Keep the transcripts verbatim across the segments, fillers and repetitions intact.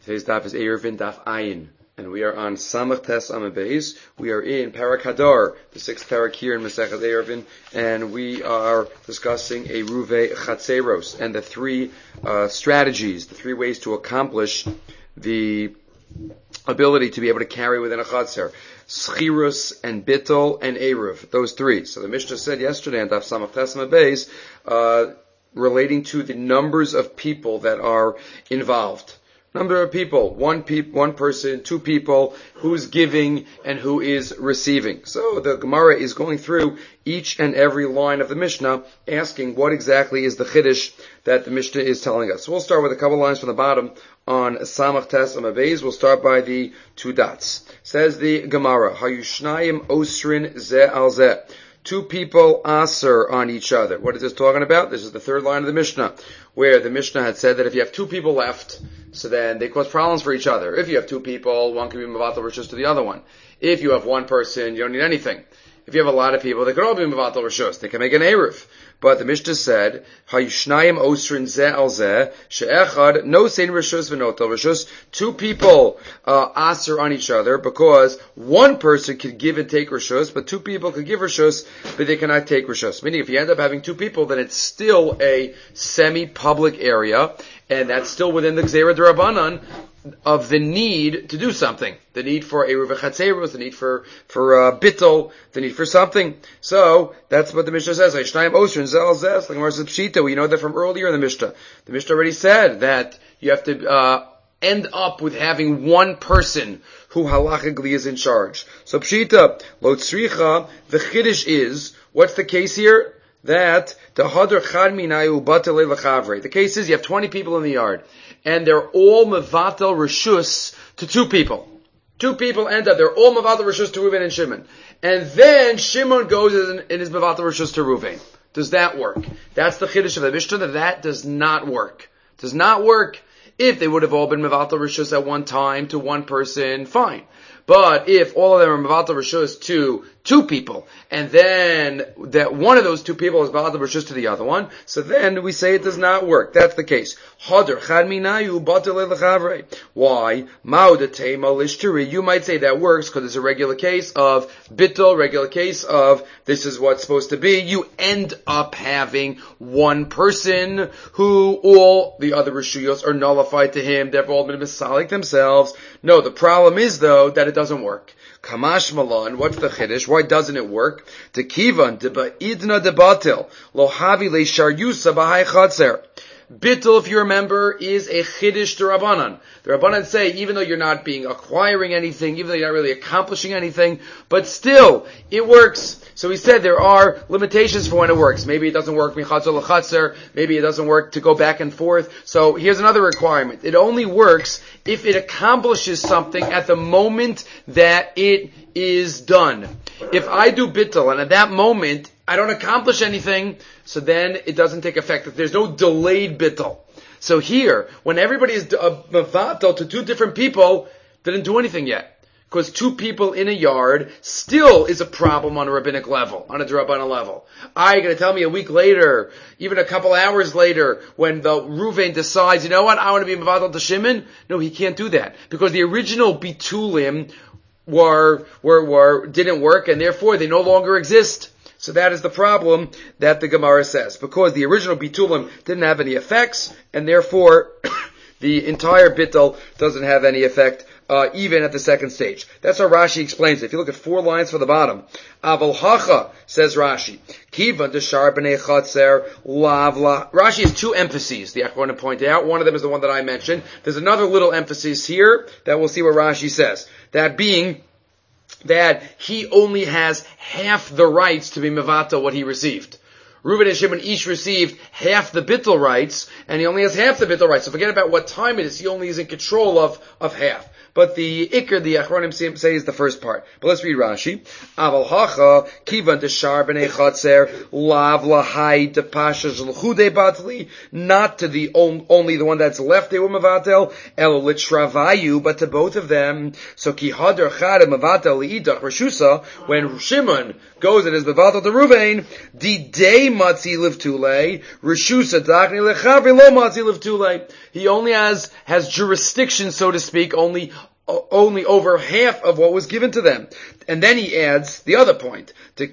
Today's daf is Eruvin Daf Ayin, and we are on Samach Tes Amud Beis. We are in Parak Hadar, the sixth parak here in Masechet Eruvin, and we are discussing a Ruve Chatzeros and the three uh, strategies, the three ways to accomplish the ability to be able to carry within a Chatzer. Schirus and Bittel and Eruv, those three. So the Mishnah said yesterday on Daf Samach Tes Amud Beis, uh, relating to the numbers of people that are involved. Number of people, one pe- one person, two people, who's giving and who is receiving. So the Gemara is going through each and every line of the Mishnah, asking what exactly is the Chiddush that the Mishnah is telling us. So we'll start with a couple lines from the bottom on Samach Tes Amud Beis. We'll start by the two dots. Says the Gemara, Hayushnayim Osrin Ze Al Ze. Two people aser on each other. What is this talking about? This is the third line of the Mishnah, where the Mishnah had said that if you have two people left, so then they cause problems for each other. If you have two people, one can be mevatel rishus to the other one. If you have one person, you don't need anything. If you have a lot of people, they could all be mevatel rishus. They can make an eruv. But the Mishnah said, Hayushnayim osrin ze al ze, she'echad no sein rishus v'notel rishus. Two people uh, aser on each other because one person could give and take rishus, but two people could give rishus, but they cannot take rishus. Meaning, if you end up having two people, then it's still a semi-public area, and that's still within the Gzeira D'Rabbanan of the need to do something. The need for a Ruva Chatzeros, the need for, for, uh, Bittel, the need for something. So, that's what the Mishnah says. Hayushnayim osrin ze al ze. Like Gemara says Pshita. We know that from earlier in the Mishnah. The Mishnah already said that you have to, uh, end up with having one person who halachically is in charge. So Pshita, lo tzricha, the Chiddush is, what's the case here? That the hadar chad minayu batel lechavre. The case is you have twenty people in the yard, and they're all mevatel rishus to two people. Two people end up, they're all mevatel rishus to Reuven and Shimon, and then Shimon goes in his mevatel rishus to Reuven. Does that work? That's the chiddush of the Mishnah. That that does not work. Does not work. If they would have all been mevatel rishus at one time to one person, fine. But if all of them are mevatel rishus to two people, and then that one of those two people is mevatel rishus to the other one, so then we say it does not work. That's the case. Hadar chad minayu batel lechavre. Why? Ma'odatei malishturi. You might say that works because it's a regular case of bittul, regular case of this is what's supposed to be. You end up having one person who all the other rishuyos are nullified to him. They've all been misalik themselves. No, the problem is though that it doesn't work. Kamash Malan, what's the chiddush? Why doesn't it work? Tekivan deba idna debatil lo havi le sharyusa b'hai chatzer. Bittul, if you remember, is a chiddush to Rabbanan. The Rabbanan say, even though you're not being acquiring anything, even though you're not really accomplishing anything, but still, it works. So he said there are limitations for when it works. Maybe it doesn't work michatzer l'chatzer. Maybe it doesn't work to go back and forth. So here's another requirement. It only works if it accomplishes something at the moment that it is done. If I do bittul and at that moment I don't accomplish anything, so then it doesn't take effect. If there's no delayed bittul. So here, when everybody is mevatel to two different people, didn't do anything yet. Because two people in a yard still is a problem on a rabbinic level, on a D'Rabbanan level. Are you going to tell me a week later, even a couple hours later, when the Reuven decides, you know what, I want to be mevatel to Shimon? No, he can't do that. Because the original bitulim were, were, were, didn't work, and therefore they no longer exist. So that is the problem that the Gemara says. Because the original bitulim didn't have any effects, and therefore the entire bitul doesn't have any effect, uh, even at the second stage. That's how Rashi explains it. If you look at four lines from the bottom, Aval Hacha, says Rashi, Kivan deshar b'nei chatzer lavla. Rashi has two emphases, the Achronim pointed out. One of them is the one that I mentioned. There's another little emphasis here that we'll see what Rashi says. That being that he only has half the rights to be mevatel what he received. Reuven and Shimon each received half the bittul rights, and he only has half the bittul rights. So forget about what time it is, he only is in control of, of half. but the ikr, the achronim say is the first part. But let's read Rashi. Aval hacha kivan deshar b'nei chatzer lav lahai depasha zluchude batli, not to the on, only the one that's left they were mevatel, el litravayu, but to both of them. So ki hadar chad mevatel liidach reshusa, when Shimon goes and is mevatel to Ruvain, di day matzi livtule reshusa dachni lechavi lo matzi livtule. He only has has jurisdiction, so to speak, only only over half of what was given to them. And then he adds the other point. At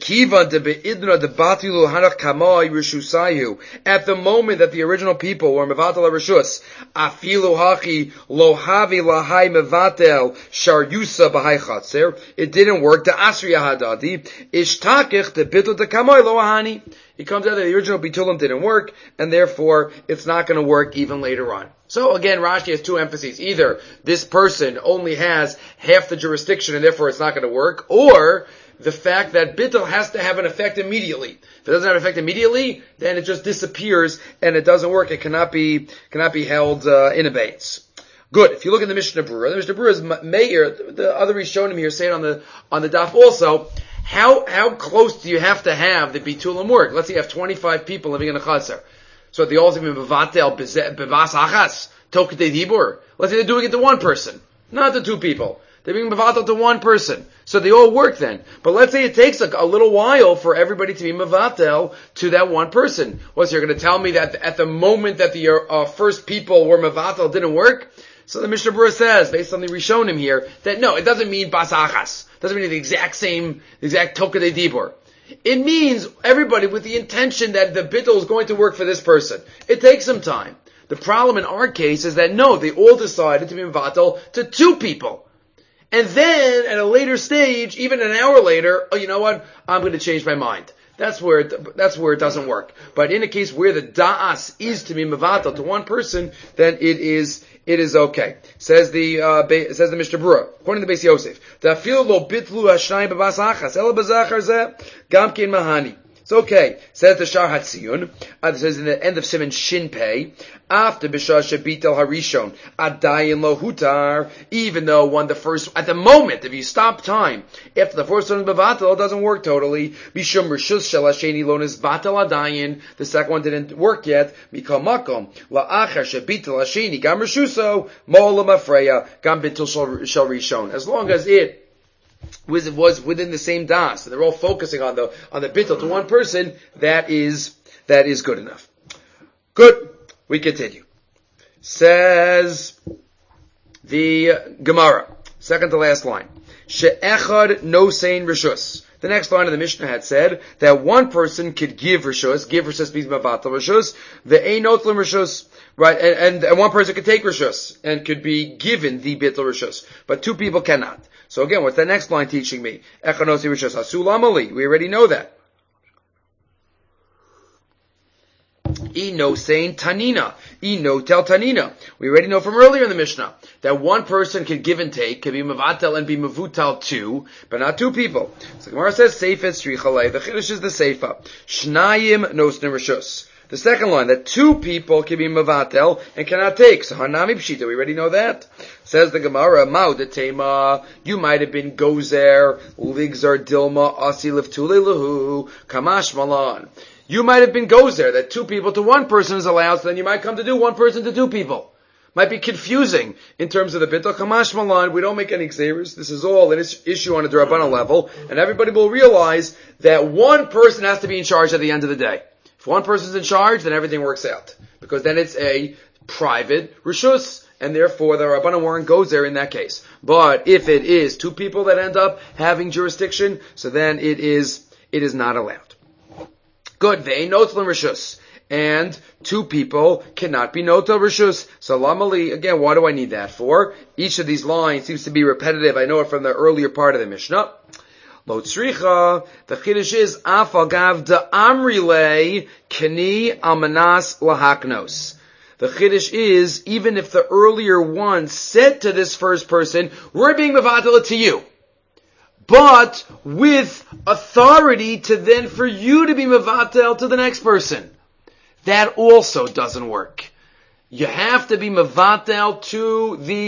the moment that the original people were mevatel reshus, afilu hachi lo havi lahai mevatel shar yusa b'hai chatzer, it didn't work. The asri hadadi ishtakich the bitul the kamoi lo ahani. It comes out that the original bitulim didn't work, and therefore it's not going to work even later on. So again, Rashi has two emphases. Either this person only has half the jurisdiction and therefore it's not going to work, or the fact that bittul has to have an effect immediately. If it doesn't have an effect immediately, then it just disappears and it doesn't work. It cannot be, cannot be held uh, in abeyance. Good. If you look at the Mishnah Berurah, the Mishnah Berurah is Meir, the other Rishonim here say it on the, on the daf also. How, how close do you have to have the bitulim work? Let's say you have twenty-five people living in a chaser. So the ultimate bevatel bevas achas tokete dibur. Let's say they're doing it to one person, not to two people. They're being bevatel to one person, so they all work then. But let's say it takes a, a little while for everybody to be mevatel to that one person. What's you're going to tell me that at the moment that the uh, first people were mevatel didn't work? So the Mishnah Berurah says, based on the Rishonim here, that no, it doesn't mean bas achas. It doesn't mean the exact same, the exact tokete dibur. It means everybody with the intention that the bittul is going to work for this person. It takes some time. The problem in our case is that no, they all decided to be mevatel to two people. And then, at a later stage, even an hour later, oh, you know what? I'm going to change my mind. That's where it, that's where it doesn't work. But in a case where the da'as is to be mevatel to one person, then it is, it is okay. Says the, uh, Be, says the Mishnah Berurah, according to Beis Yosef, Ta'afil lo bitlu hashnayim b'bas achas, ela b'zachar zeh, gam kein mahani. It's okay. Says the Shar Hatziyun. Uh, it says in the end of Siman Shin Pei, after Bishar Shebitel Harishon, Adayin Lo Hutar, even though when the first, at the moment, if you stop time, after the first one is Bevatel, it doesn't work totally. Bishum Rishus Shel Hasheni Lonis Batel Adayin, the second one didn't work yet. Mikal Makom, La'achar Shebitel Hasheni, Gam Rishuso, Mo'olam Afreya, Gam Bitel Shel Rishon. As long as it was was within the same das, and they're all focusing on the on the bittul to one person, that is that is good enough. Good. We continue. Says the Gemara, second to last line. She'echad nosein rishus. The next line of the Mishnah had said that one person could give rishus, give rishus means mavatal rishus, the einot lim rishus, right, and, and, and one person could take rishus, and could be given the bittul rishus, but two people cannot. So again, what's the next line teaching me? Echad nosein rishus, asulam ali, we already know that. Ino saying tanina. Ino tel tanina. We already know from earlier in the Mishnah that one person can give and take, can be mevatel and be mevutal too, but not two people. So the Gemara says seifet strichale. The chiddush is the seifa. Shnayim nosnim rishus. The second line, that two people can be mevatel and cannot take. So hanami pshita. We already know that. Says the Gemara, Mao de tema. You might have been gozer, ligzar dilma, asi leftule lahu, kamash malan. You might have been gozer, that two people to one person is allowed, so then you might come to do one person to two people. Might be confusing in terms of the bittul kamash malan. We don't make any xeris. This is all an issue on a D'Rabbanan level, and everybody will realize that one person has to be in charge at the end of the day. If one person's in charge, then everything works out, because then it's a private rishus, and therefore the Rabbanan weren't gozer in that case. But if it is two people that end up having jurisdiction, so then it is it is not allowed. Good. They notel rishus, and two people cannot be notel rishus. Salam ali. Again, why do I need that for? Each of these lines seems to be repetitive. I know it from the earlier part of the Mishnah. Lo tzricha. The chiddush is afal gav de amrile keni almanas lahaknos. The chiddush is even if the earlier one said to this first person, "We're being mevatel to you," but with authority to then for you to be mevatel to the next person. That also doesn't work. You have to be mevatel to the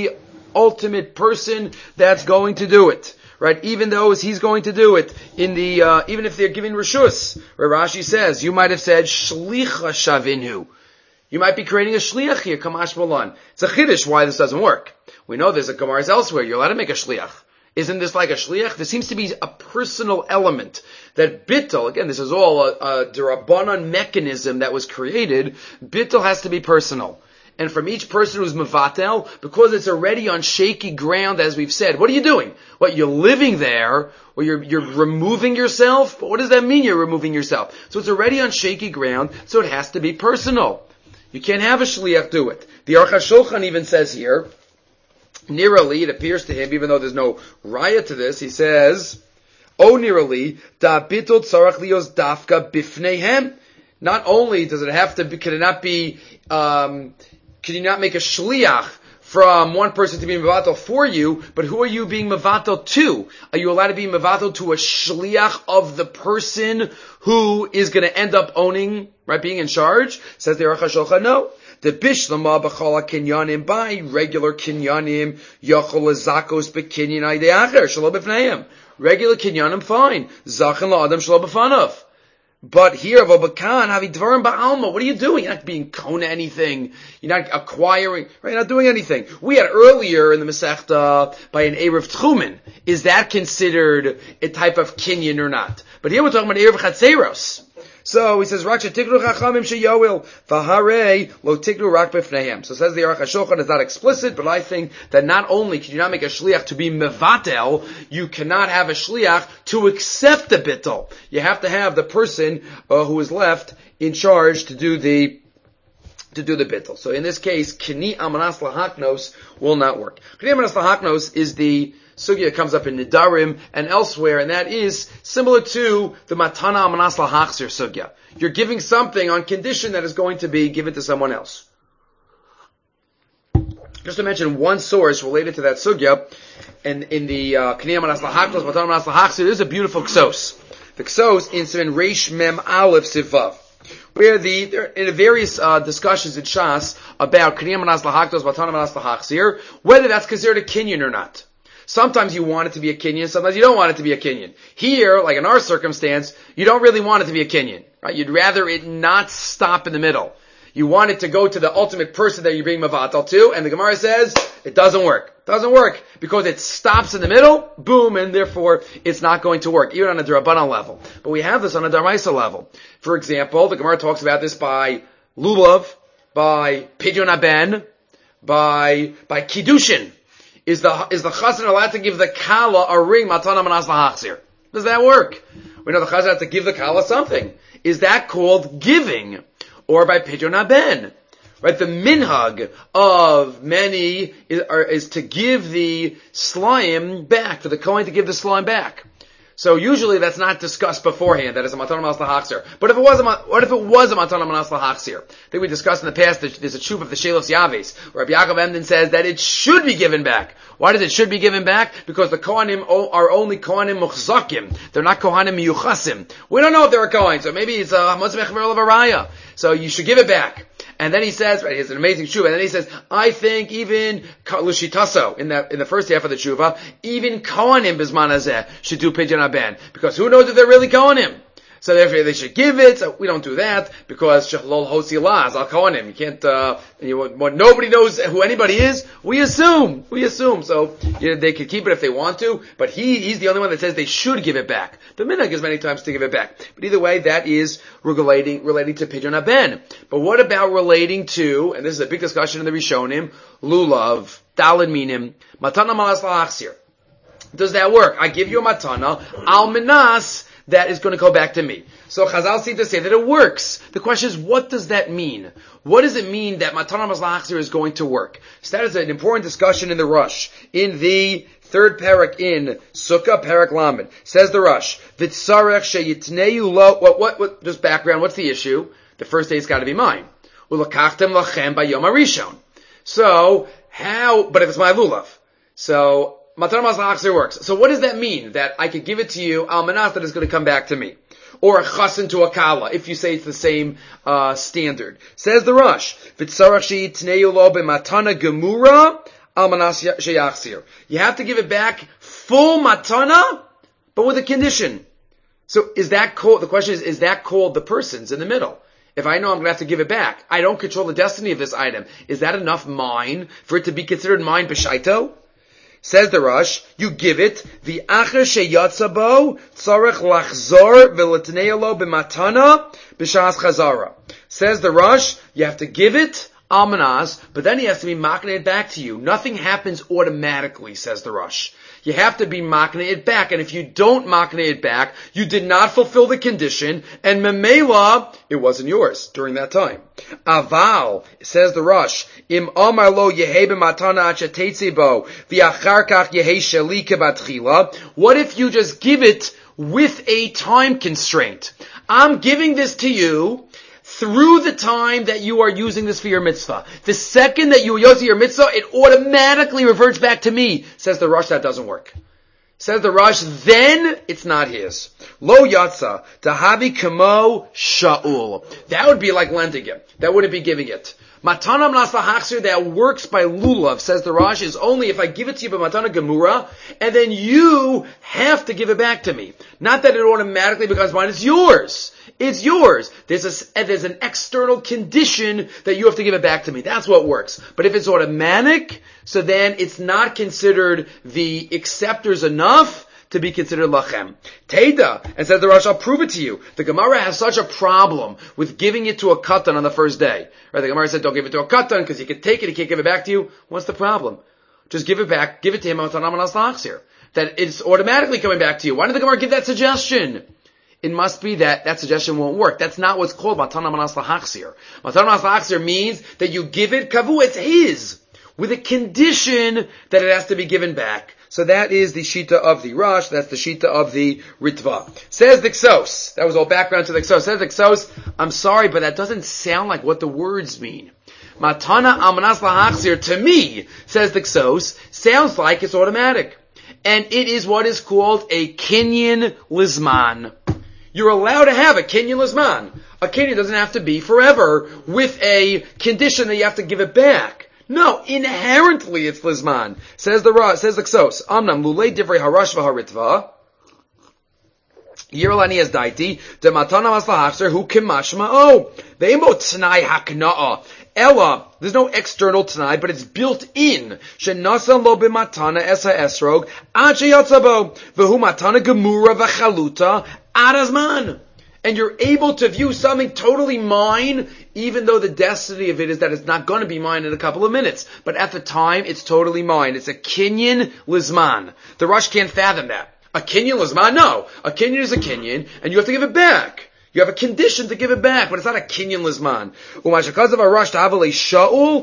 ultimate person that's going to do it. Right? Even though he's going to do it in the, uh, even if they're giving reshus, where Rashi says, you might have said, shlicha shavinu. You might be creating a shliach here, kamash malan. It's a chiddush why this doesn't work. We know there's a gemaras elsewhere. You're allowed to make a shliach. Isn't this like a shliach? There seems to be a personal element that bittul, again, this is all a, a derabanan mechanism that was created. Bittul has to be personal. And from each person who's mevatel, because it's already on shaky ground, as we've said, what are you doing? What, you're living there, or you're, you're removing yourself? But what does that mean, you're removing yourself? So it's already on shaky ground, so it has to be personal. You can't have a shliach do it. The Aruch HaShulchan even says here, nearly, it appears to him, even though there's no raya to this, he says, oh, nearly, da bitul tzarach lios dafka bifneihem. Not only does it have to be, can it not be, um, can you not make a shliach from one person to be mevatel for you, but who are you being mevatel to? Are you allowed to be mevatel to a shliach of the person who is going to end up owning, right, being in charge? Says the Aruch HaShulchan, no. The bishlama b'chala kinyanim, by regular kinyanim, yachol lezakos b'kinyan aydei acher, shelo b'fneihem. Regular kinyanim, fine. Zachan la'adam shelo b'fanav. But here, Vabakan, Havi Dvarim Ba'alma, what are you doing? You're not being kona anything. You're not acquiring, right? You're not doing anything. We had earlier in the Masechta by an Erev Tchumen. Is that considered a type of kinyan or not? But here we're talking about Erev Chatzeros. So he says, "Rak shetiknu chachamim sheyoel v'harei lo tiknu rak b'fneihem." So says the Aruch HaShulchan, is not explicit, but I think that not only can you not make a shliach to be mevatel, you cannot have a shliach to accept the bittul. You have to have the person uh, who is left in charge to do the to do the bittul. So in this case, kini amanas lahaknos will not work. Kini amanas lahaknos is the sugya comes up in Nidarim and elsewhere, and that is similar to the matana amanas lahachzir sugya. You're giving something on condition that is going to be given to someone else. Just to mention one source related to that sugya, and in the kini amanas lahaknos, matana amanas lahachzir, there's a beautiful ksos. The ksos in Siman Reish Mem Aleph Sivav, where the there in various uh, discussions in Shas about kini amanas lahaknos, matana amanas lahachzir, whether that's considered a kinyan or not. Sometimes you want it to be a kinyan, sometimes you don't want it to be a kinyan. Here, like in our circumstance, you don't really want it to be a kinyan, right? You'd rather it not stop in the middle. You want it to go to the ultimate person that you're being mevatel to, and the Gemara says, it doesn't work. It doesn't work, because it stops in the middle, boom, and therefore it's not going to work, even on a D'Rabbanan level. But we have this on a D'Oraisa level. For example, the Gemara talks about this by Lulav, by Pidyon Haben, by, by Kiddushin. Is the is the chazan allowed to give the kala a ring matana manas lahachzir? Does that work? We know the chazan has to give the kala something. Is that called giving? Or by pidyon haben? Right? The minhag of many is, are, is to give the slime back, for the kohen to give the slime back. So usually that's not discussed beforehand, that is a matana manas lahachzir. But if it was a, what if it was a matana manas lahachzir? I think we discussed in the past that there's a tshuva of the Shelos Yaves, where Rabbi Yaakov Emden says that it should be given back. Why does it should be given back? Because the Kohanim are only Kohanim muchzakim. They're not Kohanim miyuchasim. We don't know if they're a Kohen, so maybe it's a Hamotzeh Mechmer of a Raya. So you should give it back. And then he says, right, he has an amazing tshuva, and then he says, I think even Lushitaso, in the, in the first half of the tshuva, even Kohanim Bizman Hazeh should do Pidyon Haben. Because who knows if they're really Kohanim? So therefore they should give it. So we don't do that because Shechlol Hosi Laz Al Kohanim. You can't. Uh, you, what nobody knows who anybody is. We assume. We assume. So you know, they could keep it if they want to. But he he's the only one that says they should give it back. The minhag is many times to give it back. But either way, that is relating relating to Pidyon Haben. But what about relating to? And this is a big discussion in the Rishonim. Lulav, Daled Minim, Matana Malas Lahachzir. Does that work? I give you a matana al minas. That is going to go back to me. So Chazal seem to say that it works. The question is, what does that mean? What does it mean that Matana Manas Lahachzir is going to work? So that is an important discussion in the Rush. In the third parak in Sukkah, parak Lamed, says the Rush, V'tzarech sheyitneu lo, what, what, what, just background, what's the issue? The first day it's got to be mine. U'lakachtem lachem bayom harishon. So, how, but if it's my lulav. So, Matana Manas Lahachzir works. So what does that mean? That I could give it to you, al manas, that is going to come back to me. Or a chasen to a kala, if you say it's the same uh standard. Says the Rush, V'tzarech sheyitneu lo b'matana gemura almanas sheyachzir. You have to give it back full matana, but with a condition. So is that called, the question is, is that called the person's in the middle? If I know I'm going to have to give it back, I don't control the destiny of this item. Is that enough mine for it to be considered mine b'shaito? Says the Rosh, you give it, the acher sheyatza bo, tzarech lachzor v'letnei lo b'matana b'shas chazara. Says the Rosh, you have to give it, almanas, but then he has to be makneh it back to you. Nothing happens automatically, says the Rosh. You have to be makneh it back, and if you don't makneh it back, you did not fulfill the condition, and memela, it wasn't yours during that time. Aval, says the Rosh, im amar lo yehei b'matana achetetzi bo, v'achar kach yehei sheli kebatchila. What if you just give it with a time constraint? I'm giving this to you through the time that you are using this for your mitzvah. The second that you are using your mitzvah, it automatically reverts back to me. Says the Rosh, that doesn't work. Says the Rosh, then it's not his. Lo yatsa, tahabi kamo sha'ul. That would be like lending it. That wouldn't be giving it. Matana mnas lahachzir, that works by lulav, says the Rosh, is only if I give it to you by matana gemura, and then you have to give it back to me. Not that it automatically becomes mine, it's yours. It's yours. There's a, there's an external condition that you have to give it back to me. That's what works. But if it's automatic, so then it's not considered the acceptors enough to be considered lachem. Teda, and says the Rosh, I'll prove it to you. The Gemara has such a problem with giving it to a katan on the first day. Right? The Gemara said, don't give it to a katan because he can take it, he can't give it back to you. What's the problem? Just give it back, give it to him that it's automatically coming back to you. Why did the Gemara give that suggestion? It must be that that suggestion won't work. That's not what's called matana manas lahachzir. Matana manas lahachzir means that you give it kavu, it's his, with a condition that it has to be given back. So that is the shita of the Rosh. That's the shita of the Ritva. Says the Ksos. That was all background to the Ksos. Says the Ksos, I'm sorry, but that doesn't sound like what the words mean. Matana amanas lahachzir, to me, says the Ksos, sounds like it's automatic. And it is what is called a kinyan lizman. You're allowed to have a kinyan lizman. A kinyan doesn't have to be forever with a condition that you have to give it back. No, inherently it's lizman. Says the Ra, says the Ksos. Amnam lulei divrei harash v'haritva. Yirlani as daiti de matana mas lahachzer hu kimashma o. Ve'imo t'nai hakna'a. Ella, there's no external t'nai, but it's built in. Shenasa lo b'matana esa esrog ad sheyatzabo v'hu matana gemura v'chaluta ad azman. And you're able to view something totally mine, even though the destiny of it is that it's not going to be mine in a couple of minutes. But at the time, it's totally mine. It's a kinyan lizman. The Rosh can't fathom that. A kinyan lizman? No. A kinyan is a kinyan, and you have to give it back. You have a condition to give it back, but it's not a kinyan lizman. Umashakaz of a Rosh ta'avalei shaul?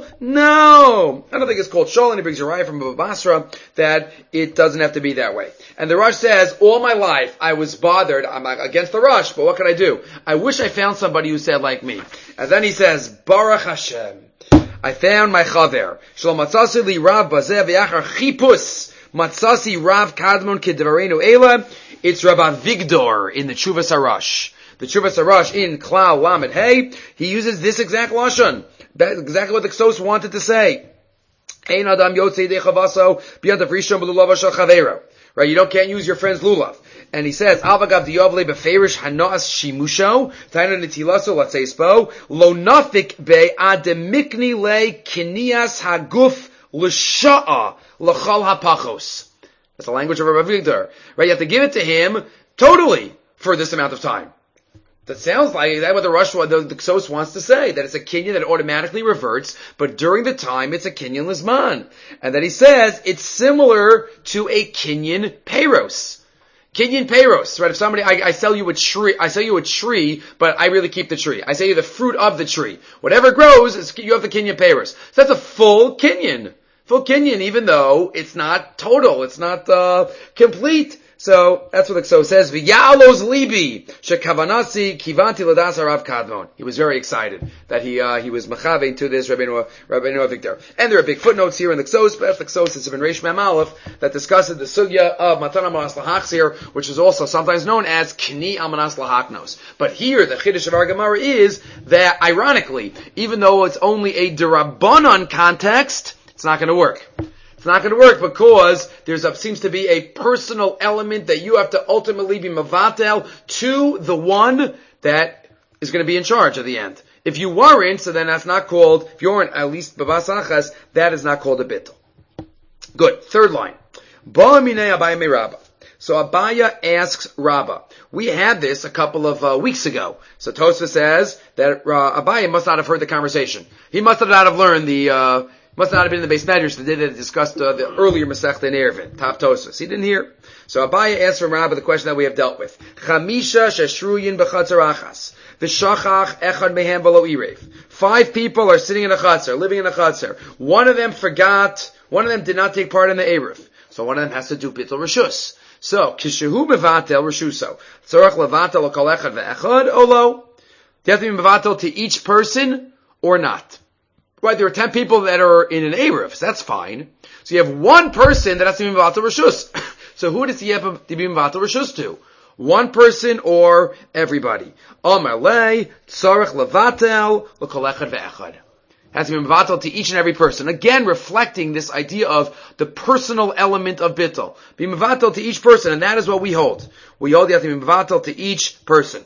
No. I don't think it's called shaul, and he brings a raya from Baba Basra that it doesn't have to be that way. And the Rosh says, all my life I was bothered. I'm against the Rosh, but what can I do? I wish I found somebody who said like me. And then he says, Baruch Hashem, I found my chaver. Shalom matzasi li rav bazeh v'yachar chipus matzasi rav kadmon kedvarenu ela. It's Rav Avigdor in the Tshuvas HaRosh. The Tshuvas HaRosh in Klal Lamed Hey, he uses this exact lashon. That's exactly what the Ksos wanted to say. Ein adam yotzei dechavaso b'yadav rishon b'lulav shel chavero. Right, you don't can't use your friend's lulav. And he says, Avagav diyavle beferish hanoas shimusho taina nitilaso latzeispo lo nafik be ademikni le kinias haguf l'sha'a l'chal hapachos. That's the language of Rabbi Avigdor. Right, you have to give it to him totally for this amount of time. That sounds like that's what the Rosh, the, the Ksos wants to say, that it's a kinyan that automatically reverts, but during the time it's a kinyan lizman. And that he says it's similar to a kinyan peiros. Kinyan peiros, right? If somebody, I, I sell you a tree, I sell you a tree, but I really keep the tree. I sell you the fruit of the tree. Whatever grows, it's, you have the kinyan peiros. So that's a full kinyan. Full kinyan, even though it's not total, it's not, uh, complete. So that's what the Ksos says. V'ya'alos libi shekavanasi kivanti ladas harav kadmon. He was very excited that he uh, he was machavein to this Rabbeinu Rabbeinu Avigdor. And there are big footnotes here in the Ksos. But the Ksos is in Reish Mem Aleph that discusses the sugya of matana manas lahachzir, which is also sometimes known as kni amanas lahaknos. But here the chiddush of our Gemara is that ironically, even though it's only a derabbanan context, it's not going to work. It's not going to work because there's a, seems to be a personal element that you have to ultimately be mavatel to the one that is going to be in charge at the end. If you weren't, so then that's not called, if you weren't at least babas achas, that is not called a bittul. Good. Third line. Ba minei Abaya me Rabba. So Abaya asks Rabba. We had this a couple of uh, weeks ago. So Tosfos says that uh, Abaya must not have heard the conversation. He must not have learned the, uh, must not have been in the base medrash the day that discussed uh, the earlier Masechta in Eruvin, Top Tosfos. He didn't hear. So Abaya asked from Rabba the question that we have dealt with. Chamisha sheshruyin b'chatzar achas. V'shachach echad mehem v'lo irev. Five people are sitting in a chatzar, living in a chatzar. One of them forgot, one of them did not take part in the Erev. So one of them has to do bittul reshus. So, kishehu mevatel reshuso. Tzorach levatel l'kol echad ve'echad, o lo? Do you have to be mevatel to each person, or not? Right, there are ten people that are in an Erev, so that's fine. So you have one person that has to be mevatel reshus. So who does he have to be mevatel reshus to? One person or everybody? Amar le, tzorach levatel l'kol echad ve'echad. Has to be mevatel to each and every person. Again, reflecting this idea of the personal element of bittul. Be mevatel to each person, and that is what we hold. We hold you have to be mevatel to each person.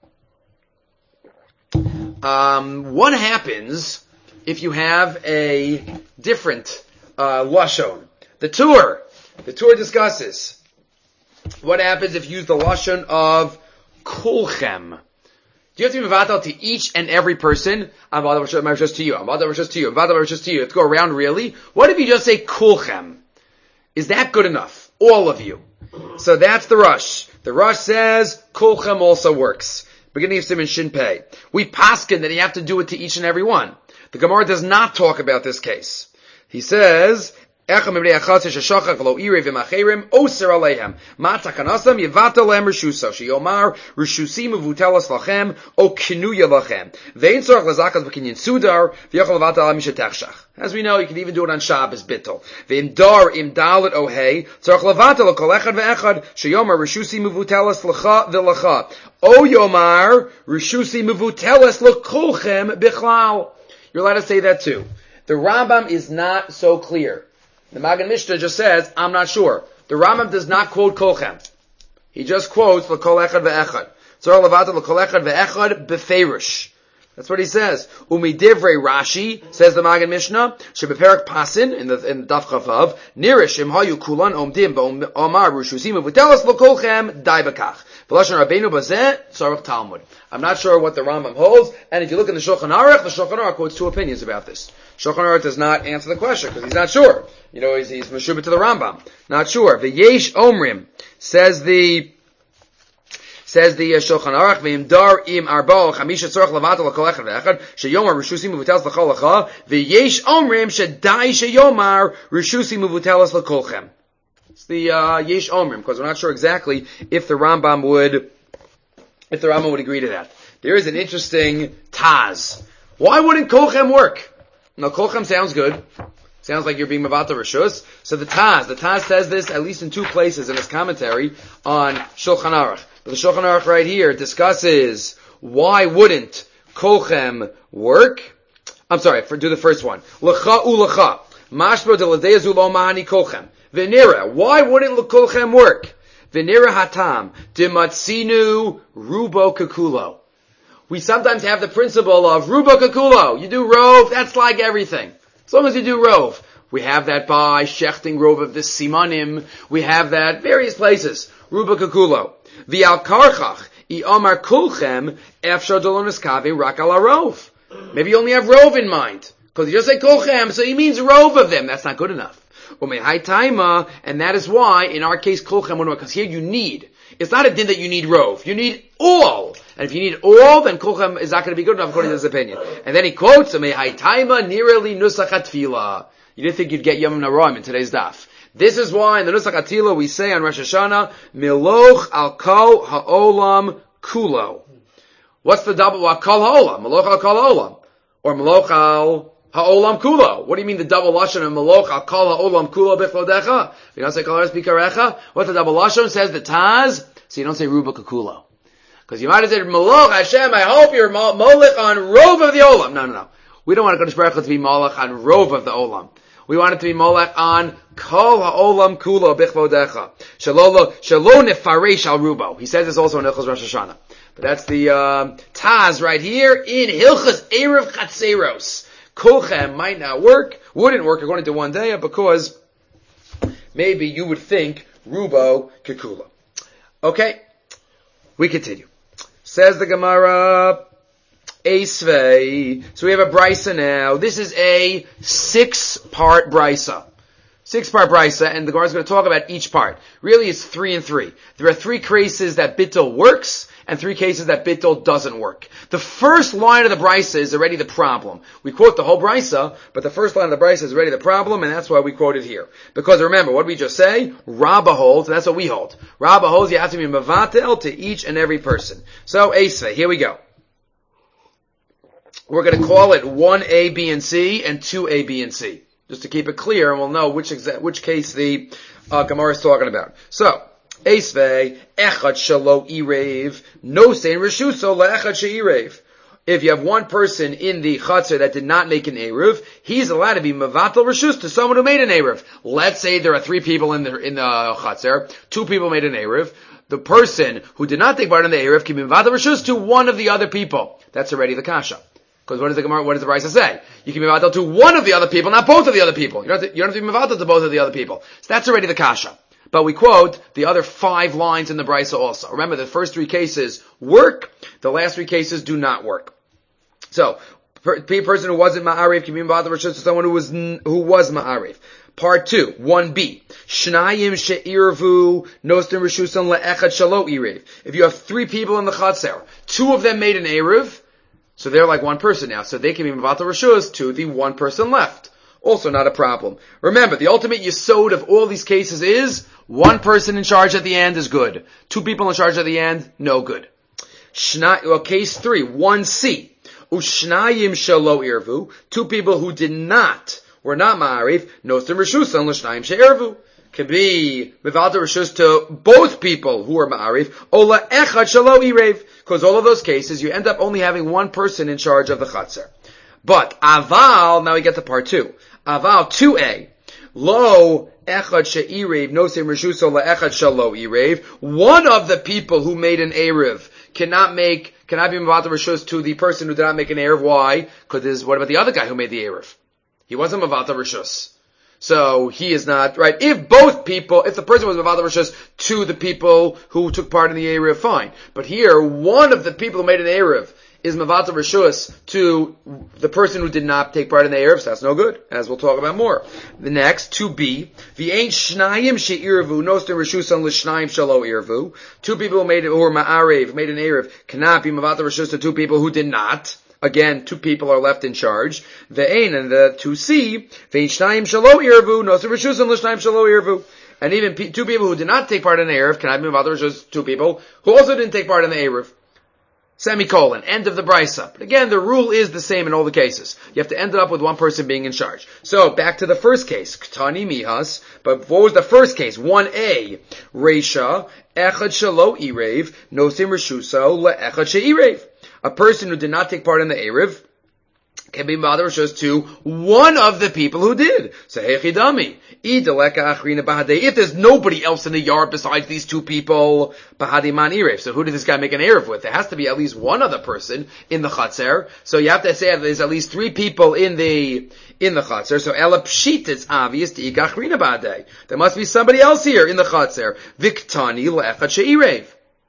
Um, what happens if you have a different uh, lashon? The Tur. The Tur discusses what happens if you use the lashon of kulchem. Do you have to be mevatel to each and every person? I'm mevatel just to you. I'm mevatel just to you. I'm mevatel just to you. Let's go around really. What if you just say kulchem? Is that good enough? All of you. So that's the Rush. The Rush says kulchem also works. Beginning of Siman Shin Pei. We paskin that you have to do it to each and every one. The Gemara does not talk about this case. He says, Echam ibnei achatzir sheshachach v'lo irei v'macherim oser aleihem. Ma takanasam yevatel lehem reshuso. Sheyomar reshusi mevutelas lachem o kinuya lachem. Ve'in tzorach lezakas b'kinyin sudar v'yochel levatel al mishetechshach. As we know, you can even do it on Shabbos bittul. Ve'im dar im dalet ohei tzorach levatel kol echad ve'echad sheyomar reshusi mevutelas lacha v'lacha. O yomar reshusi mevutelas l'kolchem bichlal. You're allowed to say that too. The Rambam is not so clear. The Magen Mishnah just says, I'm not sure. The Rambam does not quote Kolchem. He just quotes L'kol echad ve'echad. Tzor levatel l'kol echad ve'echad beferish. That's what he says. Umi divrei Rashi, says the Magen Mishnah, shebeperak pasin, in the, in the Daf Chavav, nirish im hayu kulan omdim ba'omar rushusim uvutelas l'kolchem dai bakach. V'lashon Rabbeinu bazeh, tzarech Talmud. I'm not sure what the Rambam holds, and if you look in the Shulchan Aruch, the Shulchan Aruch quotes two opinions about this. Shulchan Aruch does not answer the question, because he's not sure. You know, he's, he's meshubah to the Rambam. Not sure. V'yesh omrim, says the, says the uh, Shulchan Aruch, v'im dar im arba chamisha tzorach levatel l'kol echad ve'echad, sheyomar rishusi mevutelas l'chol lecha, v'yesh omrim shedai sheyomar rishusi mevutelas l'kolchem. It's the uh, yesh omrim, because we're not sure exactly if the Rambam would, if the Rambam would agree to that. There is an interesting Taz. Why wouldn't kolchem work? Now, kolchem sounds good. Sounds like you're being mevatel reshus. So the Taz, the Taz says this at least in two places in his commentary on Shulchan Aruch. But the Shulchan Aruch right here discusses why wouldn't kolchem work. I'm sorry, for, do the first one. L'cha u'lecha. Mashbo de l'deyazu lo mahani kolchem. Venira, why wouldn't kolchem work? Venira hatam. Dimatsinu rubo kakulo. We sometimes have the principle of rubo kakulo. You do rov, that's like everything. As long as you do rov. We have that by shechting rov of the simanim. We have that various places. Rubo kakulo. V'al karchach, I amar kulchem, efshar dolonis kave rak ala rov. Maybe you only have rov in mind. Because you just say kulchem, so he means rov of them. That's not good enough. Umehai taima, and that is why, in our case, kulchem, because here you need. It's not a din that you need rov. You need all. And if you need all, then kolchem is not going to be good enough according to his opinion. And then he quotes, "Umehai taima nireli nusach tefillah." You didn't think you'd get Yom Naraim in today's daf. This is why in the Nusach Atila we say on Rosh Hashanah, Miloch al kol ha'olam kulo. What's the double? Well, kol ha'olam. Miloch al kol ha'olam. Or Miloch al ha'olam kulo. What do you mean the double lashon of Miloch al kol ha'olam kulo b'chlodecha? You don't say kol ha'olam b'karecha. What the double lashon says, the Taz, so you don't say ruba kakulo. Because you might have said, Miloch Hashem, I hope you're molech on rov of the olam. No, no, no. We don't want Kodesh Baruch Hu to be molech on rov of the olam. We want it to be molech on kol ha'olam kulo bichvodecha. Shalo shalo nefaresh al rubo. He says this also in Hilchos Rosh Hashanah. But that's the uh, Taz right here in Hilchos Erev Chatzeros. Kolchem might not work, wouldn't work according to one day, because maybe you would think rubo kekula. Okay, we continue. Says the Gemara, Esvei. So we have a brisa now. This is a six-part brisa. Six-part brisa, and the Gemara is going to talk about each part. Really, it's three and three. There are three cases that bittul works, and three cases that bittul doesn't work. The first line of the brisa is already the problem. We quote the whole brisa, but the first line of the brisa is already the problem, and that's why we quote it here. Because remember, what did we just say? Rabbah holds, and that's what we hold. Rabbah holds, you have to be mevatel to each and every person. So, Esvei, here we go. We're going to call it one A, B, and C, and two A, B, and C. Just to keep it clear, and we'll know which exa- which case the uh, Gemara is talking about. So, Esvei, Echad Shalo Irev, no sein Reshuso Le'echad She'irev. If you have one person in the Chatzar that did not make an Erev, he's allowed to be Mevatel Reshus to someone who made an Erev. Let's say there are three people in the, in the Chatzar, two people made an Erev. The person who did not take part in the Erev can be Mevatel Reshus to one of the other people. That's already the Kasha. Because what does the Gemara, what does the Brisa say? You can be mevatel to one of the other people, not both of the other people. You don't have to, you don't have to be mevatel to both of the other people. So that's already the kasha. But we quote the other five lines in the Brisa also. Remember, the first three cases work, the last three cases do not work. So, per, person who wasn't ma'arif can be mevatel reshus to someone who was, who was ma'arif. Part two, one B. Shnayim she'irvu nostim reshusan le'echad shalo irev. If you have three people in the Chatzar, two of them made an erev, so they're like one person now, so they can be mevatel reshus to the one person left. Also not a problem. Remember, the ultimate yesod of all these cases is one person in charge at the end is good. Two people in charge at the end, no good. Shna, well, case three, one C. Ushnayim shelo irvu. Two people who did not, were not ma'arif, nostim reshusan l'shnayim she'irvu. Can be mevatel reshus to both people who are ma'arif, ola echad shelo irev. Because all of those cases, you end up only having one person in charge of the chatzar. But aval, now we get to part two. Aval two A, lo echad she'irev nosim reshuso la echad shelo irev. One of the people who made an erev cannot make cannot be mevatel reshus to the person who did not make an erev. Why? Because what about the other guy who made the erev? He wasn't mevatel reshus. So he is not, right? If both people, if the person was mevatel reshus to the people who took part in the Erev, fine. But here, one of the people who made an Erev is mevatel reshus to the person who did not take part in the Erev, so that's no good, as we'll talk about more. The next, two B, v'ein shnayim she'irvu, nostim reshusan l'shnayim shelo irvu. Two people who made it, who were ma'arev, made an Erev, cannot be mevatel reshus to two people who did not. Again, two people are left in charge. The Ein and the two C, Vein Shnayim Shalo Irvu, Nosir Reshus and L'Shnayim Shalo Irvu. And even p- two people who did not take part in the Erev can have been mevatel reshus two people who also didn't take part in the Erev. Semicolon. End of the brisa. But again, the rule is the same in all the cases. You have to end it up with one person being in charge. So, back to the first case. Ktani Mihas. But what was the first case? one A. Reisha, Echad Shalo Irev, Nosim Reshuso, Le'echad She'irev. A person who did not take part in the Erev can be mevatel reshus to one of the people who did. So hechidami, if there's nobody else in the yard besides these two people, bahadi man Erev. So who did this guy make an Erev with? There has to be at least one other person in the Chatzar. So you have to say there's at least three people in the in the Chatzar. So ela pshit, it's obvious to ikachrina ba'adei. There must be somebody else here in the Chatzar. Viktani le'echad she'irev.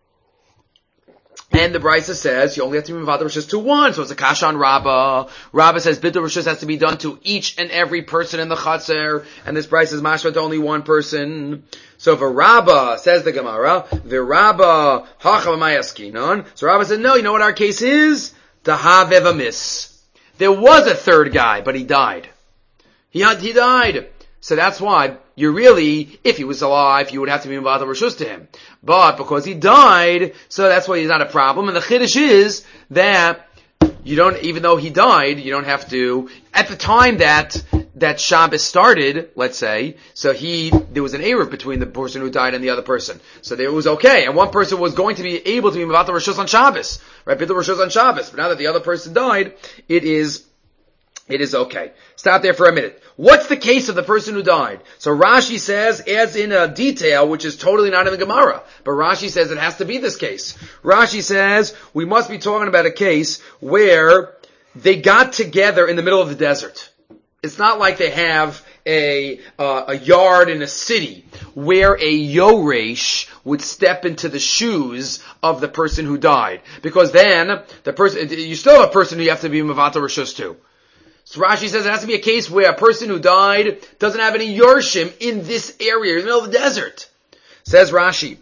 And the Brisa says you only have to be mevatel reshus to one, so it's a kasha on Rabbah. Rabbah says bittul reshus has to be done to each and every person in the chatzar, and this Brisa is mashma to only one person. So if a Rabbah, says the Gemara, the Rabbah hachamayaskinon. So Rabbah said, no, you know what our case is? The havevamis. There was a third guy, but he died. He had, he died. So that's why you really, if he was alive, you would have to be mevatel reshus to him. But because he died, so that's why he's not a problem. And the chiddush is that you don't, even though he died, you don't have to, at the time that, that Shabbos started, let's say, so he, there was an eruv between the person who died and the other person. So it was okay. And one person was going to be able to be mevatel reshus on Shabbos. Right? Bittul reshus on Shabbos. But now that the other person died, it is, it is okay. Stop there for a minute. What's the case of the person who died? So Rashi says, adds in a detail which is totally not in the Gemara, but Rashi says it has to be this case. Rashi says we must be talking about a case where they got together in the middle of the desert. It's not like they have a uh, a yard in a city where a yoresh would step into the shoes of the person who died, because then the person you still have a person who you have to be mavata rishus to. So Rashi says it has to be a case where a person who died doesn't have any yorshim in this area, in the middle of the desert. Says Rashi,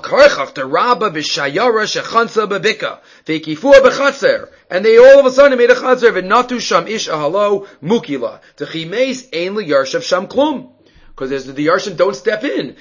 and they all of a sudden made a chatzer v'natu sham ish ahalo mukila techimeis ein li yarshav sham klum, because there's the yarshim don't step in.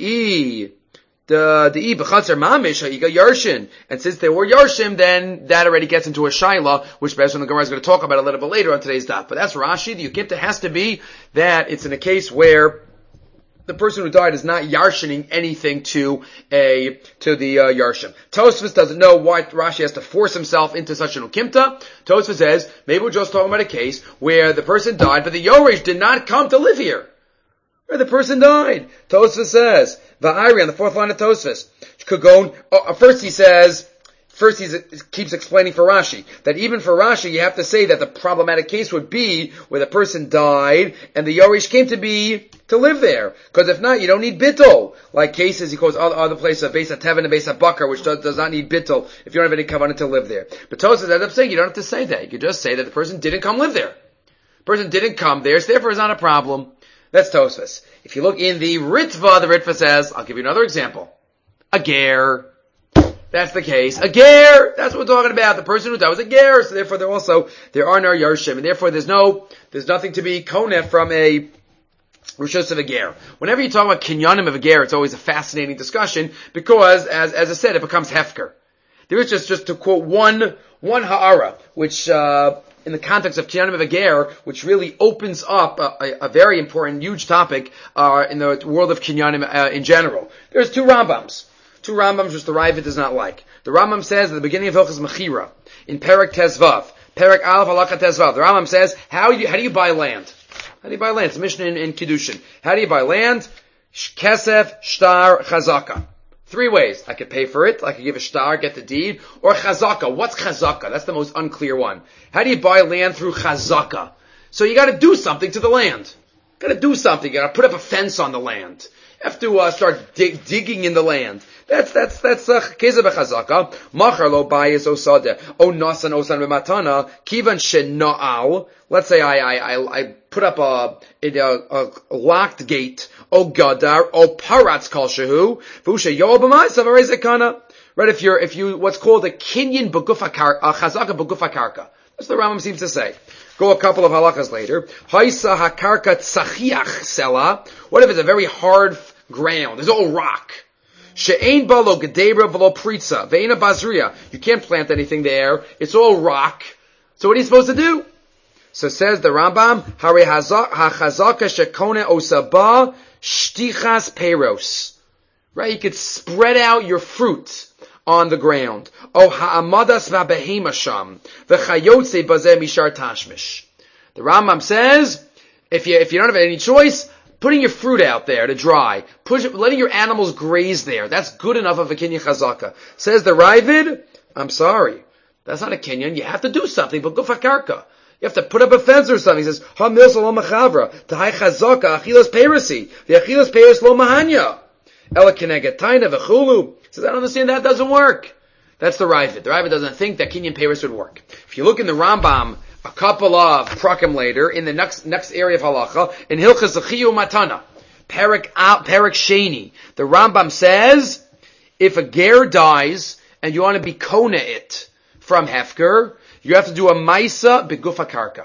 The the the b'chatzer mamish ha'iga yarshin, and since they were yarshim, then that already gets into a shaila, which Be'ez the Gemara is going to talk about a little bit later on today's daf. But that's Rashi. The Yukipta has to be that it's in a case where the person who died is not yarshining anything to a to the uh, yarshim. Tosfos doesn't know why Rashi has to force himself into such an ukimta. Tosfos says maybe we're just talking about a case where the person died, but the yoresh did not come to live here. Where the person died. Tosfos says va'ari on the fourth line of Tosfos. Kagon. Oh, first he says. First, he keeps explaining for Rashi that even for Rashi, you have to say that the problematic case would be where the person died and the yoresh came to be to live there. Because if not, you don't need bittul. Like cases, he calls other, other places, Beis HaTeven and Beis HaBakar, which does, does not need bittul if you don't have any kavanah to live there. But Tosfos ends up saying you don't have to say that. You can just say that the person didn't come live there. The person didn't come there, so therefore it's not a problem. That's Tosfos. If you look in the Ritva, the Ritva says, I'll give you another example. A ger. That's the case. A ger, that's what we're talking about. The person who died was a ger, so therefore there also, there are no yarshim, and therefore there's no, there's nothing to be konef from a rishus of a ger. Whenever you talk about kinyanim of a ger, it's always a fascinating discussion, because, as, as I said, it becomes hefker. There is just, just to quote one, one ha'ara, which, uh, in the context of kinyanim of a ger, which really opens up a, a, a very important, huge topic, uh, in the world of kinyanim, uh, in general. There's two Rambams. Two Rambams which the Ravid does not like. The Rambam says at the beginning of Hilchos Mechira, in Perek Tezvav, Perek Aleph Halakha Tezvav, the Rambam says, how do you, how do you buy land? How do you buy land? It's a mission in, in Kiddushin. How do you buy land? Kesef, Shtar, Chazaka. Three ways. I could pay for it, I could give a shtar, get the deed, or Chazaka. What's Chazaka? That's the most unclear one. How do you buy land through Chazaka? So you gotta do something to the land. You gotta do something. You gotta put up a fence on the land. You have to uh, start dig, digging in the land. That's, that's, that's, keza bechazaka. Machar lo bayis osade. O nasan osan b'matana. Kivan she'na'al. Let's say I, I, I, I put up a, a, a locked gate. O gadar. O paratz kol shehu. V'usha yo'al b'maisav arezekana. Right, if you're, if you, what's called a kinyan b'gufa karka, a chazaka b'gufa karka. That's what the Rambam seems to say. Go a couple of halachas later. Haisa hakarka tzachiach sela. What if it's a very hard ground? It's all rock. She'ein balo gedebra v'lo pritza ve'ena bazria. You can't plant anything there. It's all rock. So what are you supposed to do? So says the Rambam, Hare hachazaka shekone osaba shtichas peros. Right? You could spread out your fruit on the ground. O ha'amadas v'abehema sham v'chayotze bazeh mishar tashmish. The Rambam says, if you if you don't have any choice, putting your fruit out there to dry, push, letting your animals graze there, that's good enough of a kinyan chazaka. Says the Ravid, I'm sorry, that's not a kinyan. You have to do something, but gufa karka. You have to put up a fence or something. He says, ha mil salom machavra, tahai chazaka, achilas perisi, the achilas peris lo mahanya. Ela keneget taina v'chulu. He says, I don't understand, that doesn't work. That's the Ravid. The Ravid doesn't think that kinyan peris would work. If you look in the Rambam, a couple of prakim later, in the next next area of halacha, in Hilchas Zechiyu Matana, Perek Perek Sheni, the Rambam says, if a ger dies and you want to be kona it from hefker, you have to do a maisa begufa karka.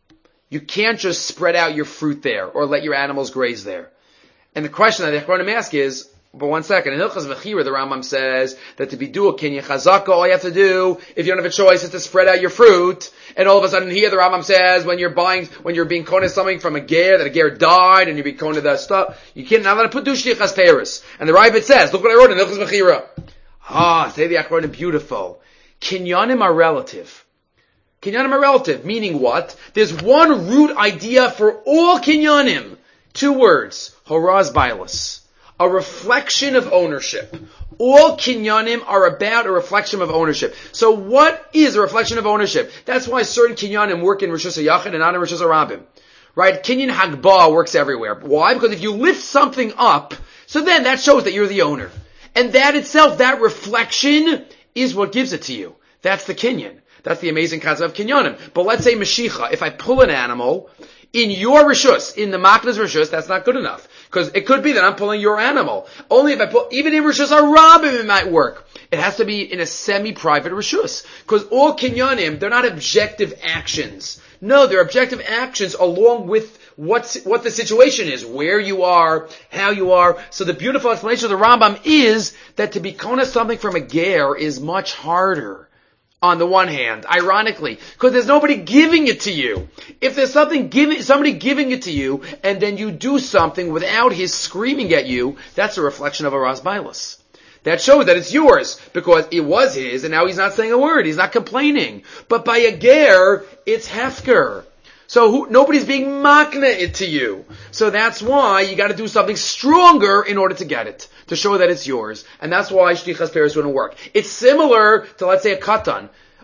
You can't just spread out your fruit there or let your animals graze there. And the question that the Achronim ask is, but one second, in Hilchas V'chira, the Rambam says that to be do a kinyan chazaka, all you have to do, if you don't have a choice, is to spread out your fruit. And all of a sudden here, the Rambam says, when you're buying, when you're being koneh something from a ger, that a ger died, and you're being koneh that stuff, you can't, not allowed to put do shtichas peris. And the Ravid says, look what I wrote in Hilchas V'chira. Ah, say the Achronim, beautiful. Kinyanim are relative. Kinyanim are relative, meaning what? There's one root idea for all kinyanim. Two words. Horaz Bailas. A reflection of ownership. All kinyanim are about a reflection of ownership. So what is a reflection of ownership? That's why certain kinyanim work in Rishus HaYachid and not in Rishus HaRabim. Right? Kinyan Hagbah works everywhere. Why? Because if you lift something up, so then that shows that you're the owner. And that itself, that reflection, is what gives it to you. That's the kinyan. That's the amazing concept of kinyanim. But let's say Mashicha, if I pull an animal, in your Rishus, in the Makna's Rishus, that's not good enough. Because it could be that I'm pulling your animal. Only if I pull, even in Rishus HaRabim it might work. It has to be in a semi-private Rishus. Because all kinyanim, they're not objective actions. No, they're objective actions along with what's, what the situation is, where you are, how you are. So the beautiful explanation of the Rambam is that to be kona something from a ger is much harder. On the one hand, ironically, because there's nobody giving it to you. If there's something giving, somebody giving it to you, and then you do something without his screaming at you, that's a reflection of a Ras Bailas. That shows that it's yours, because it was his, and now he's not saying a word, he's not complaining. But by a ger, it's hefker. So who, nobody's being makna it to you. So that's why you gotta do something stronger in order to get it. To show that it's yours. And that's why Shtichas Peres wouldn't work. It's similar to, let's say, a katan.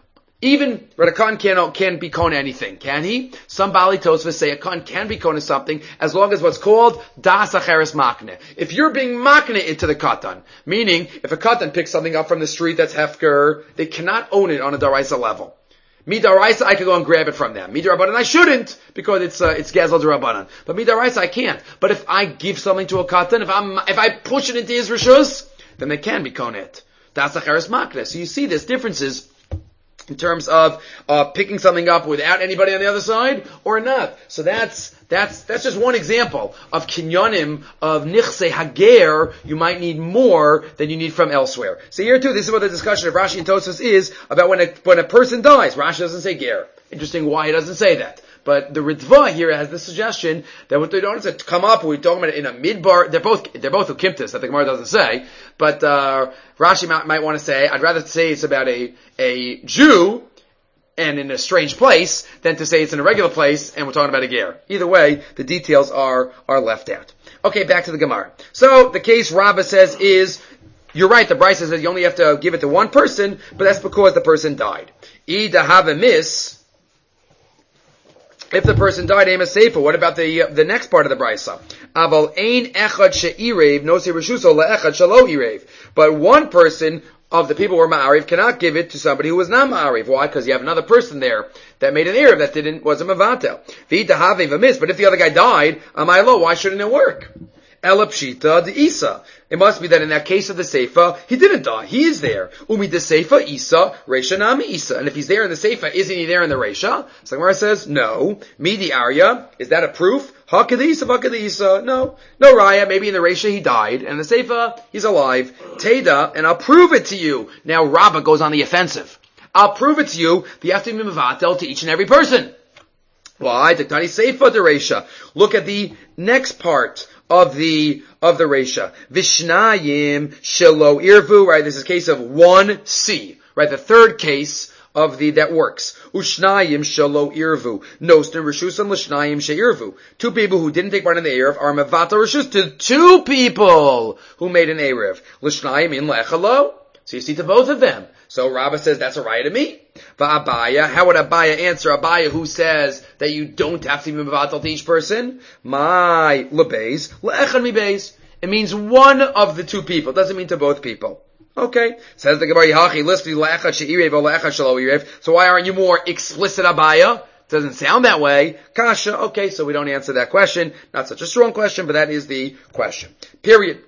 Even, but a katan can't, can't be kona anything, can he? Some Bali Tosfos say a katan can be kona something as long as what's called das acheres makne. If you're being makne it to the katan, meaning if a katan picks something up from the street that's hefker, they cannot own it on a daraisa level. Midaraisa, I could go and grab it from them. Midarabanan, I shouldn't, because it's, uh, it's Gezel Darabanan. But Midaraisa, I can't. But if I give something to a katan, if I'm, if I push it into his rishus, then they can be konet. That's a cheres makne. So you see there's differences in terms of, uh, picking something up without anybody on the other side, or not. So that's, that's, that's just one example of kinyonim, of nichse hager, you might need more than you need from elsewhere. So here too, this is what the discussion of Rashi and Tosfos is about when a, when a person dies. Rashi doesn't say ger. Interesting why he doesn't say that. But the Ritva here has the suggestion that what they don't say to come up, we're talking about it in a midbar, they're both, they're both ukimtis, that the Gemara doesn't say, but, uh, Rashi might, might want to say, I'd rather say it's about a, a Jew, and in a strange place, than to say it's in a regular place, and we're talking about a ger. Either way, the details are, are left out. Okay, back to the Gemara. So, the case Rabbah says is, you're right, the Bryce says you only have to give it to one person, but that's because the person died. Ida have a miss, if the person died, aim a sefer. What about the uh, the next part of the brisa? Aval ein echad she'irev nosi reshuso le'echad shelo irev. But one person of the people who were ma'ariv cannot give it to somebody who was not ma'ariv. Why? Because you have another person there that made an erev that didn't wasn't mevatel. V'ita have a miss. But if the other guy died, amaylo, why shouldn't it work? Elapshita de Isa. It must be that in that case of the Seifa, he didn't die. He is there. Umi de Seifa Isa, Reisha Nami Isa. And if he's there in the Seifa, isn't he there in the Reisha? So Gemara says, no. Midi Arya, is that a proof? Hakad Isa, Hakad Isa. No. No Raya, maybe in the Reisha he died, and in the Seifa, he's alive. Teda, and I'll prove it to you. Now Rabbah goes on the offensive. I'll prove it to you, the have to be mevatel to each and every person. Why? Tektani Seifa de Reisha. Look at the next part of the, of the Reisha. Vishnayim shelo irvu, right? This is a case of one C, right? The third case of the, that works. Ushnayim shelo irvu. Nostin reshusam l'shnayim she'irvu. Two people who didn't take part in the Erev are mevata reshus to two people who made an Erev. L'shnayim in le'echalo. So you see to both of them. So Rabbah says that's a right to me. Va'abaya, how would Abaya answer? Abaya who says that you don't have to be mevatel to each person? My lebeis, le'echad mi beis. It means one of the two people. It doesn't mean to both people. Okay. Says the Gemara Yahachi, listen, le'echad she'irev or le'echad shelo irev. So why aren't you more explicit, Abaya? Doesn't sound that way. Kasha. Okay, so we don't answer that question. Not such a strong question, but that is the question. Period.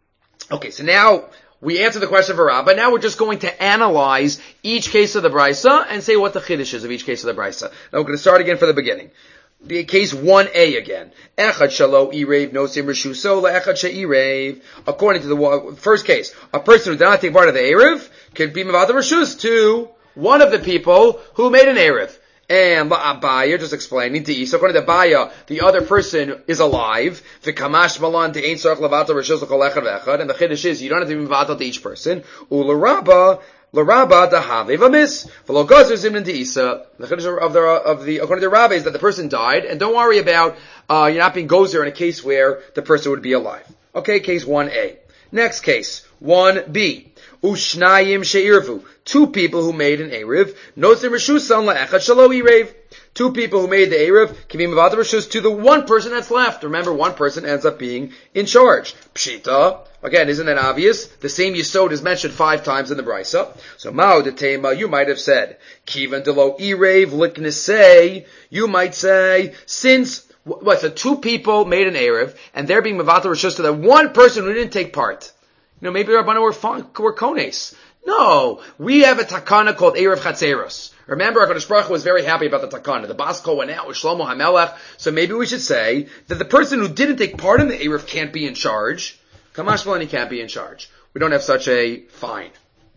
Okay, so now we answer the question for Rabbah. Now we're just going to analyze each case of the Brisa and say what the chiddush is of each case of the Brisa. Now we're going to start again for the beginning. The case one A again. Echad shalo irev nosim reshuso le'echad she'irev. According to the first case, a person who did not take part of the Erev could be mevatel reshus to one of the people who made an Erev. And Abaya, just explaining to Isa, according to Abaya, the other person is alive. V'kamash malan te'ein tzarich levatel reshus l'kol echad v'echad. And the chiddush is, you don't have to be mevatel to each person. Ula Rabbah, L'Rabba dahav evamis v'lo gazer zimnin deisa. The chiddush of the of the according to Rabbi is that the person died, and don't worry about uh, you're not being gozer in a case where the person would be alive. Okay, case one A. Next case one B. Ushnayim she'irvu. Two people who made an erev. Notzim reshusan la'echad shalo erev. Two people who made the erev can be mavad reshus to the one person that's left. Remember, one person ends up being in charge. Pshita. Again, isn't that obvious? The same yisod is mentioned five times in the brisa. So, mao de tema, you might have said, kivan delo erev liknesei. You might say, since what? So two people made an erev, and they're being mavad reshus to the one person who didn't take part. You know, maybe Rabbanu were fun, were kones. No, we have a takana called erev chatzeros. Remember, HaKadosh Baruch Hu was very happy about the takana. The Bas Kol went out with Shlomo HaMelech. So maybe we should say that the person who didn't take part in the erev can't be in charge. Kamash Malani can't be in charge. We don't have such a fine.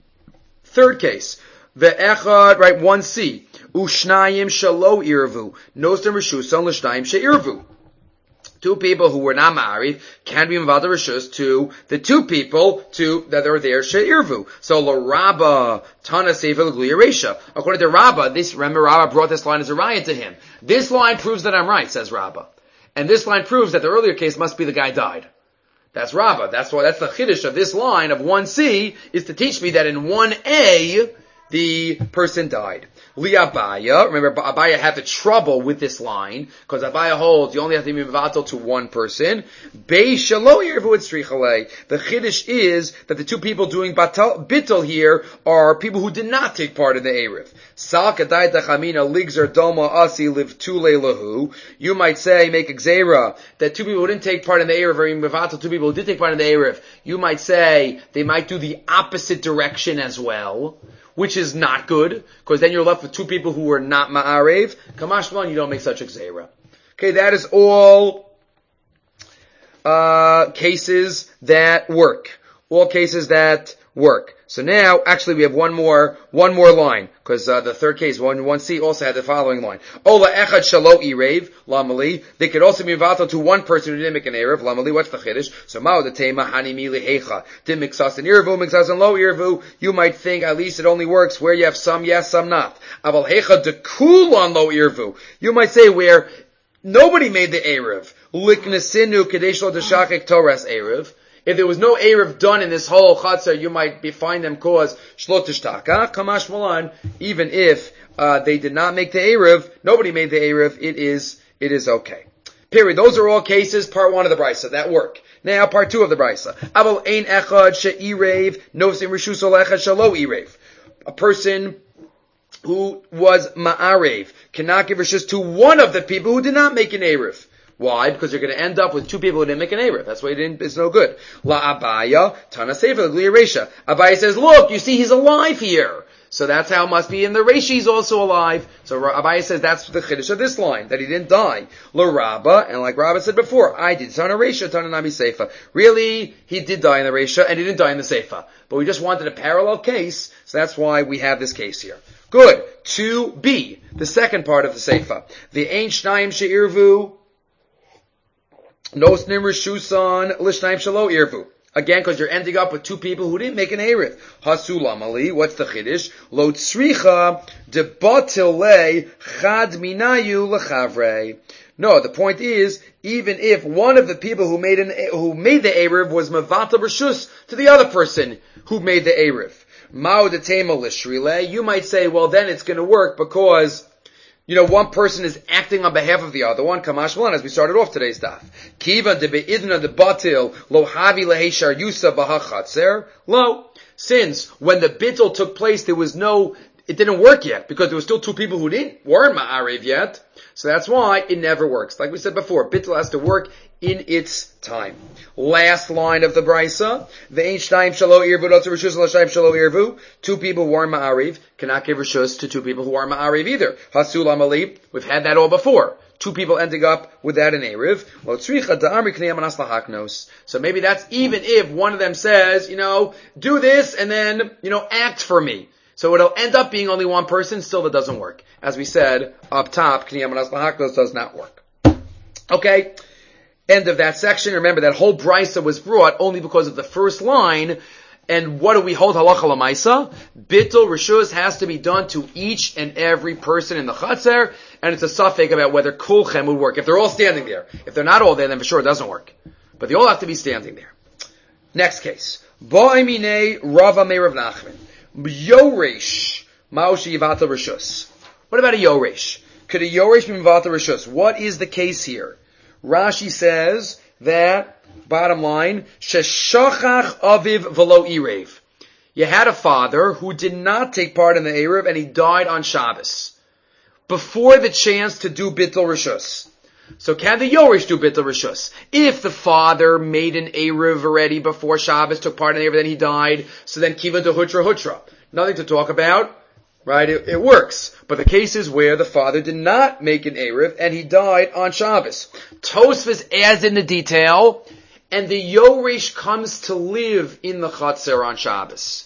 Third case, the echad, right? One C. Ushnayim shalo irvu. Nostem reshuson l'shnayim she'irvu. Two people who were not ma'ariv can be mavad reshus to the two people to that are there she'irvu. So l'Rabba tana sefer l'gluya resha. According to Rabba, this remember Rabba brought this line as a riot to him. This line proves that I'm right, says Rabba, and this line proves that the earlier case must be the guy died. That's Rabba. That's why that's the chiddush of this line of one C is to teach me that in one A the person died. Li Abaya, remember Abaya had the trouble with this line, because Abaya holds you only have to be mevatel to one person. Bei shalo yirvu et strichale. The chiddush is that the two people doing batal, bittel here are people who did not take part in the Erev. Sal kadai dachamina ligzer doma asi liv tule lahu. You might say, make a gzeira, that two people who didn't take part in the Erev are mevatel two people who did take part in the Erev. You might say they might do the opposite direction as well, which is not good, because then you're left with two people who were not ma'arev. Kamashman, you don't make such a gzeira. Okay, that is all uh, cases that work. All cases that work. So now, actually, we have one more, one more line, because uh, the third case, one, one C, also had the following line. Ola echad shalo irev, lamali. They could also be vatal to one person who didn't make an erev, lamali. What's the chiddush? So mao the tema hanimi lihecha. Didn't mixas and irvu, mixas and lo irvu. You might think at least it only works where you have some yes, some not. Aval hecha dekulon lo irvu. You might say where nobody made the erev. Liknesinu kadesh lo deshachek torah erev. If there was no Erev done in this whole Chatzar, you might be, find them cause Shlot Tishtaka, Kamash Malan, even if, uh, they did not make the Erev, nobody made the Erev, it is, it is okay. Period. Those are all cases, part one of the Brisa, that work. Now, part two of the Brisa. Aval ein echad she'irev, nosim rishus ol echad shalo irev. A person who was ma'arev cannot give rishus to one of the people who did not make an Erev. Why? Because you're going to end up with two people who didn't make an erev. That's why it didn't, it's no good. La Abaya, Tana Sefer, Gliya Resha. Abaya says, look, you see he's alive here. So that's how it must be in the Resha, he's also alive. So Abaya says that's the chiddush of this line, that he didn't die. La Rabba, and like Rabba said before, I did. Tana Resha, Tana Nabi Seifa. Really, he did die in the Resha, and he didn't die in the Seifa. But we just wanted a parallel case, so that's why we have this case here. Good. two B, the second part of the Seifa. The Ein Shnayim She'irvu, Nosnim Rishusan Lishnayim Shalo Irvu. Again, because you're ending up with two people who didn't make an Erev. Hasulam Ali, what's the Chiddush? Lo Tzricha Debatilei Chad Minayu Lechavre. No, the point is, even if one of the people who made an who made the Erev was Mavata Rishus to the other person who made the Erev. Mao de Tema Lishrile, you might say, well then it's gonna work because you know, one person is acting on behalf of the other one. Kamash Malan, as we started off today's daf. Kiva de beidna de batil lo havi leheshar yusa bahachatzer lo. Since when the bittul took place, there was no, it didn't work yet because there were still two people who didn't weren't ma'arev yet. So that's why it never works. Like we said before, bittul has to work in its time. Last line of the brisa: ve'ein shnayim shalo irvu lo tzirishus l'shnayim shalo irvu. Two people who are ma'ariv cannot give rishus to two people who are ma'ariv either. Hasulam ali. We've had that all before. Two people ending up without an erev. Lo tzricha da'amri knei amanas lahaknos. So maybe that's even if one of them says, you know, do this and then, you know, act for me. So it'll end up being only one person. Still, that doesn't work. As we said up top, knei amanas lahaknos does not work. Okay. End of that section. Remember that whole brisa was brought only because of the first line, And what do we hold halacha lamaisa? Bittul rishus has to be done to each and every person in the chatzer, and it's a suffix about whether kulchem would work. If they're all standing there, if they're not all there, then for sure it doesn't work. But they all have to be standing there. Next case, Ba'imine Rava Me Rav Nachman Yoresh Ma'oshi Yivata Rishus. What about a Yoresh? Could a Yoresh be Yivata Rishus? What is the case here? Rashi says that. Bottom line, Sheshachach Aviv Velo Erev. You had a father who did not take part in the Erev and he died on Shabbos. Before the chance to do Bittul Rishus. So can the Yoresh do Bittul Rishus? If the father made an Erev already before Shabbos, took part in the Erev, then he died, so then Kiva to Hutra Hutra. Nothing to talk about. Right, it, it works. But the case is where the father did not make an Erev and he died on Shabbos. Tosfos adds in the detail, and the Yoresh comes to live in the Chatzar on Shabbos.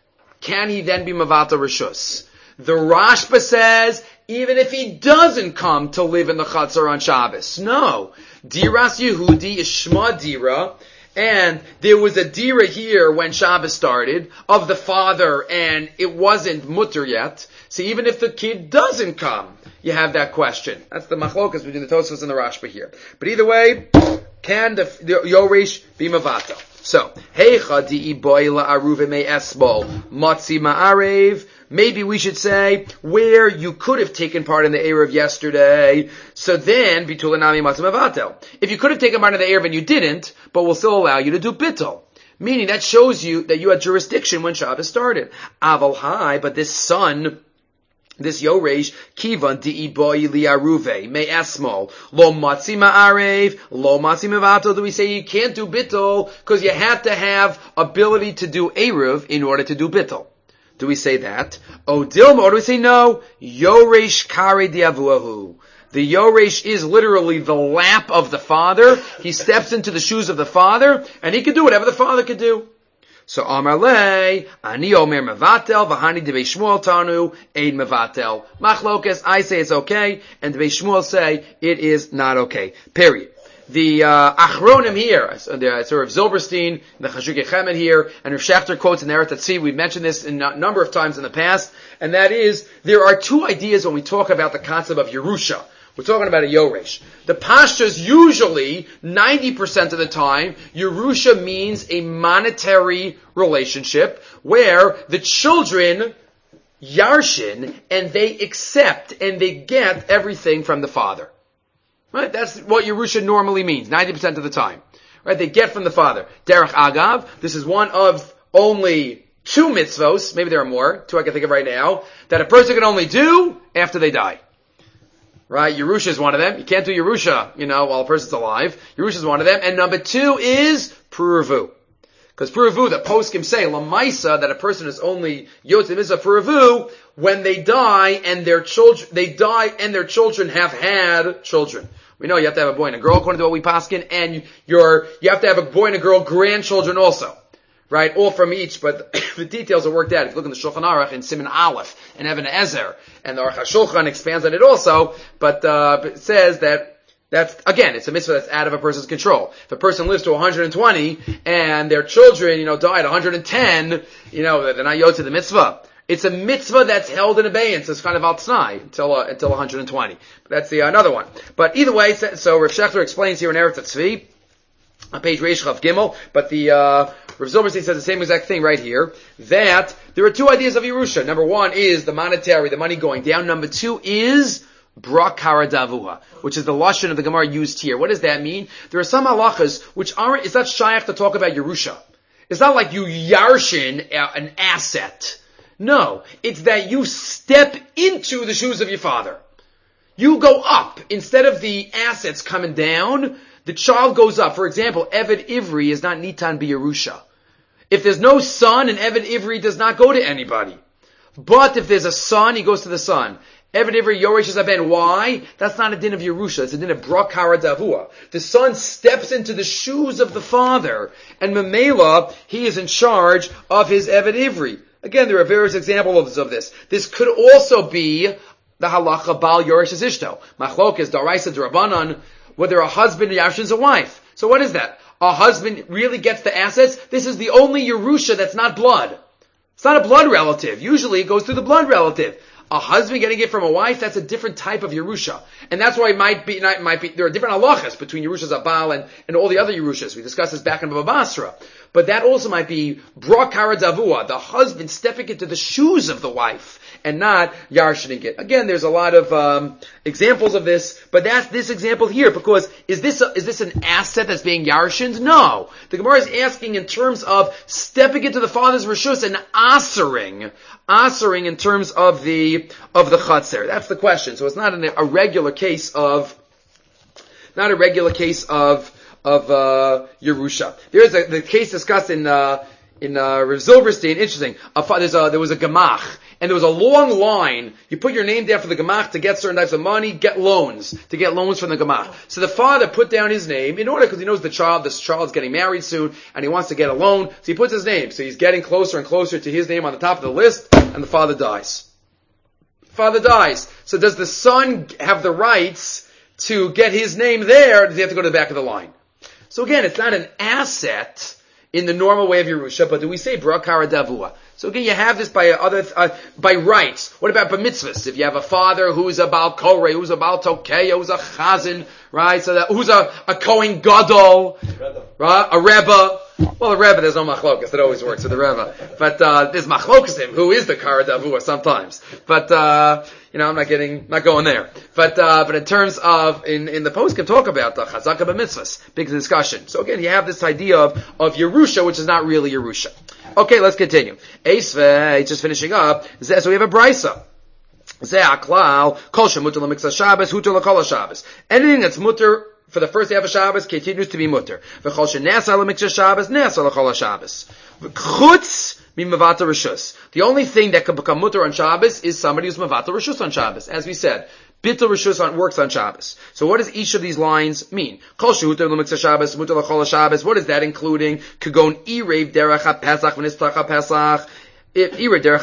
Can he then be Mavata Rishus? The Rashba says, even if he doesn't come to live in the Chatzar on Shabbos. No. Diras Yehudi is Shma Dira, and there was a Dira here when Shabbos started, of the father, and it wasn't Mutter yet. So even if the kid doesn't come, you have that question. That's the machlokas between the Tosfos and the Rashba here. But either way, can the, the Yoresh be Mavata? So, Heicha di boila aruve me esbol matzi ma'arev. Maybe we should say where you could have taken part in the Erev yesterday. So then, bitulanami matzi mavatel. If you could have taken part in the Erev and you didn't, but we'll still allow you to do bittul. Meaning that shows you that you had jurisdiction when Shabbos started. Aval hai, but this son, this Yoresh, kivan di boy li aruve me esmol lo matzi ma'arev lo matzi mevatel. Do we say you can't do bittul because you have to have ability to do Erev in order to do bittul? Do we say that? O dilma, or do we say no? Yoresh kare diavuahu. The Yoresh is literally the lap of the father. He steps into the shoes of the father, and he can do whatever the father can do. So Amar le, ani omer mevatel, v'hani debei Shmuel tanu, ein mevatel. Machlokes, I say it's okay, and debei Shmuel say it is not okay. Period. The uh, Achronim here, so the uh, Rav Zilberstein, the Chashukei Chemed here, and Rav Schachter quotes in the Eretz Tzvi. We've mentioned this a number of times in the past, and that is, there are two ideas when we talk about the concept of Yerusha. We're talking about a Yoresh. The Pashtas usually, ninety percent of the time, Yerusha means a monetary relationship where the children yarshin and they accept and they get everything from the father. Right? That's what Yerusha normally means, ninety percent of the time. Right? They get from the father. Derech Agav, this is one of only two mitzvos, maybe there are more, two I can think of right now, that a person can only do after they die. Right? Yerusha is one of them. You can't do Yerusha, you know, while a person's alive. Yerusha is one of them. And number two is Puravu. Because Puravu, the poskim say, Lamaisa, that a person is only Yotzei Mitzvah Puravu when they die and their children, they die and their children have had children. We know you have to have a boy and a girl according to what we paskin, and you're, you have to have a boy and a girl grandchildren also. Right? All from each, but the details are worked out. If you look in the Shulchan Aruch and Siman Aleph and Even Ezer, and the Aruch HaShulchan expands on it also, but, uh, it says that that's, again, it's a mitzvah that's out of a person's control. If a person lives to one hundred twenty and their children, you know, die at one hundred ten, you know, they're not yod to the mitzvah. It's a mitzvah that's held in abeyance. It's kind of al t'nai until, uh, until one hundred twenty. But that's the, uh, another one. But either way, so Rav Schachter explains here in Eretz Tzvi, on page Reish Chav Gimel, but the, uh, Rav Zilberstein says the same exact thing right here, that there are two ideas of Yerusha. Number one is the monetary, the money going down. Number two is Bra Kara Davuha, which is the lashon of the Gemara used here. What does that mean? There are some halachas which aren't, it's not shaykh to talk about Yerusha. It's not like you yarshin an asset. No, it's that you step into the shoes of your father. You go up. Instead of the assets coming down, the child goes up. For example, Eved Ivri is not Nitan B'Yerusha. If there's no son, an Eved Ivri does not go to anybody. But if there's a son, he goes to the son. Eved Ivri Yoresh is a ben. Why? That's not a din of Yerusha. It's a din of Bra Kara Davua. The son steps into the shoes of the father, and Memela, he is in charge of his Eved Ivri. Again, there are various examples of this. This could also be the halacha Bal Yoresh Ishto. Machlokes Daraisa D'Rabbanan, whether a husband yarshins a wife. So what is that? a husband really gets the assets, this is the only Yerusha that's not blood. It's not a blood relative. Usually it goes through the blood relative. A husband getting it from a wife, that's a different type of Yerusha. And that's why it might be, not, might be, there are different halachas between Yerushas Abal and, and all the other Yerushas. We discussed this back in Baba Basra. But that also might be Bra Kara Davua, the husband stepping into the shoes of the wife, and not yarshining it. Again, there's a lot of um, examples of this, but that's this example here, because is this a, is this an asset that's being yarshined? No. The Gemara is asking in terms of stepping into the father's rishus and asering, asering in terms of the of the chatzer. That's the question. So it's not an, a regular case of, not a regular case of of uh Yerusha. There's a the case discussed in uh in uh Rav Zilberstein. Interesting. A, there's a there was a gemach, and there was a long line. You put your name down for the gemach to get certain types of money, get loans, to get loans from the gemach. So the father put down his name in order, because he knows the child, this child's getting married soon, and he wants to get a loan, so he puts his name. So he's getting closer and closer to his name on the top of the list, and the father dies. Father dies. So does the son have the rights to get his name there, or does he have to go to the back of the line? So again, it's not an asset in the normal way of Yerusha, but do we say Brakara Davua? So again, you have this by other, uh, by rights. What about b'mitzvahs? If you have a father who's a Baal Koreh, who's a Baal Tokeya, who's a Chazan, right? So that, who's a, a Kohen Gadol, right? A Rebbe. Well, the Rebbe, there's no machlokas. It always works with the Rebbe. But, uh, there's machlokas him, who is the Kara Davua sometimes. But, uh, you know, I'm not getting, not going there. But, uh, but in terms of, in, in the post can talk about the Chazaka b'mitzvahs. Big discussion. So again, you have this idea of, of Yerusha, which is not really Yerusha. Okay, let's continue. Eisve, just finishing up. So we have a brisa. Anything that's mutter for the first half of Shabbos continues to be mutter. The only thing that can become mutter on Shabbos is somebody who's mavata rishus on Shabbos, as we said. Bittul rishus on works on Shabbos. So what does each of these lines mean? Kol shehuter l'mikzah Shabbos, muter l'chol Shabbos. What is that including? Kagon irev derech ha-pesach v'nistlach ha-pesach. If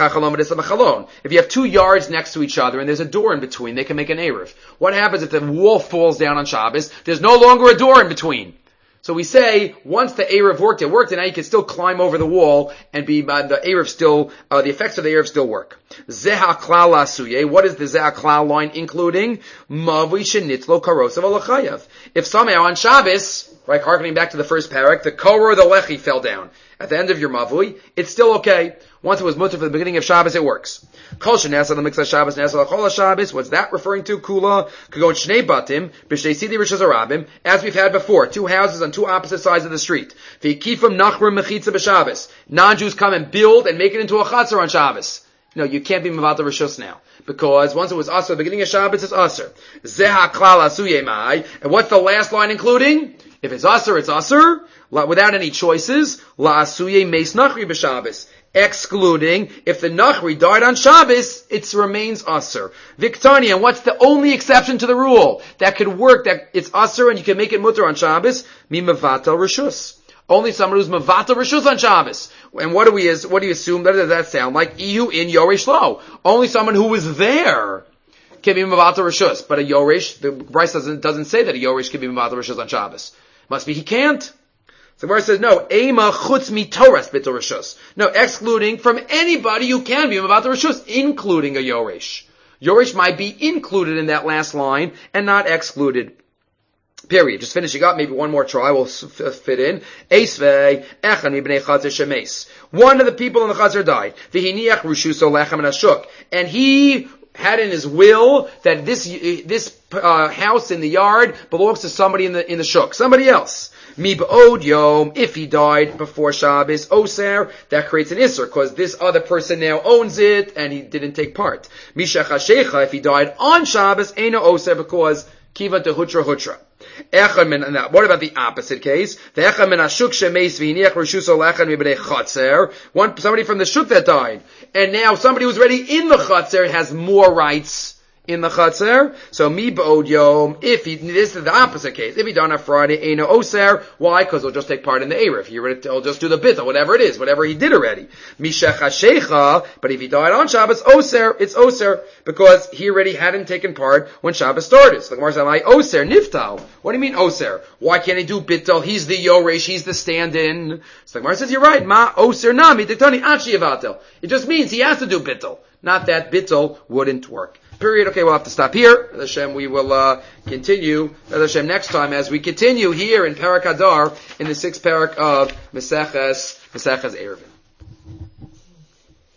if you have two yards next to each other and there's a door in between, they can make an erev. What happens if the wall falls down on Shabbos? There's no longer a door in between. So we say, once the erev worked, it worked, and now you can still climb over the wall and be, uh, the erev still, uh, the effects of the erev still work. Zeha klal asuye. What is the zeha klal line including? Mavui shenitzlo karosav alachayav. If somehow on Shabbos, right, harkening back to the first parak, the korah or the lechi fell down at the end of your mavui, it's still okay. Once it was mutter for the beginning of Shabbos, it works. Kol shenasa l'mikzah Shabbos, nasa l'chol Shabbos. What's that referring to? Kula kagon shnei batim b'shnei sidi rishos harabim, as we've had before, two houses on two opposite sides of the street. V'kifim nachrim mechitza b'Shabbos. Non-Jews come and build and make it into a chatzar on Shabbos. No, you can't be mavata rishus now, because once it was asur, the beginning of Shabbos is asur. Zeha klal asuye mai. And what's the last line including? If it's asur, it's asur, without any choices. La asuye meis nachri b'Shabbos. Excluding, if the Nachri died on Shabbos, it remains Asur. Viktani, and what's the only exception to the rule that could work, that it's Asur and you can make it mutter on Shabbos? Mi Mavatal Rishus. Only someone who's Mavatal Rishus on Shabbos. And what do we, what do you assume? What does that sound like? Ihu in Yoresh Lo. Only someone who was there can be Mavatal Rishus. But a Yoresh, the Bryce doesn't, doesn't say that a Yoresh can be Mavatal Rishus on Shabbos. Must be he can't. So the verse says, no, Ema chutz mi Torah's bitul rishus. No, excluding from anybody who can be about the rishus, including a Yoresh. Yoresh might be included in that last line and not excluded. Period. Just finishing up, maybe one more try will fit in. Eisvei echan ibnei chazer shemes. One of the people in the chazer died. V'hiniach rushuso lechem and ashuk. And he had in his will that this this uh, house in the yard belongs to somebody in the in the shuk, somebody else. Mi ba'od yom, if he died before Shabbos, oser, that creates an isser, because this other person now owns it, and he didn't take part. Mishach hashecha, if he died on Shabbos, eno oser, because kiva to hutra hutra. What about the opposite case? One, somebody from the shuk that died, and now somebody who's already in the chatzer has more rights in the Chatzer. So mi ba'od yom, if he, this is the opposite case. If he done on Friday, Eino Oser. Why? Because he'll just take part in the Erev. He'll just do the bit or whatever it is, whatever he did already. Mishecha Shecha, but if he died on Shabbos, Oser, it's Oser, because he already hadn't taken part when Shabbos started. So the Gemara says, "My Oser Niftal." What do you mean Oser? Why can't he do Bittel? He's the Yoresh, he's the stand-in. So the Gemara says, "You're right." Ma Oser Nami Diktani Achi Avatel. It just means he has to do Bittel. Not that Bittel wouldn't work. Period. Okay, we'll have to stop here. Hashem, we will uh, continue. Hashem, next time as we continue here in Parak Hadar in the sixth parak of Meseches Meseches Eruvin.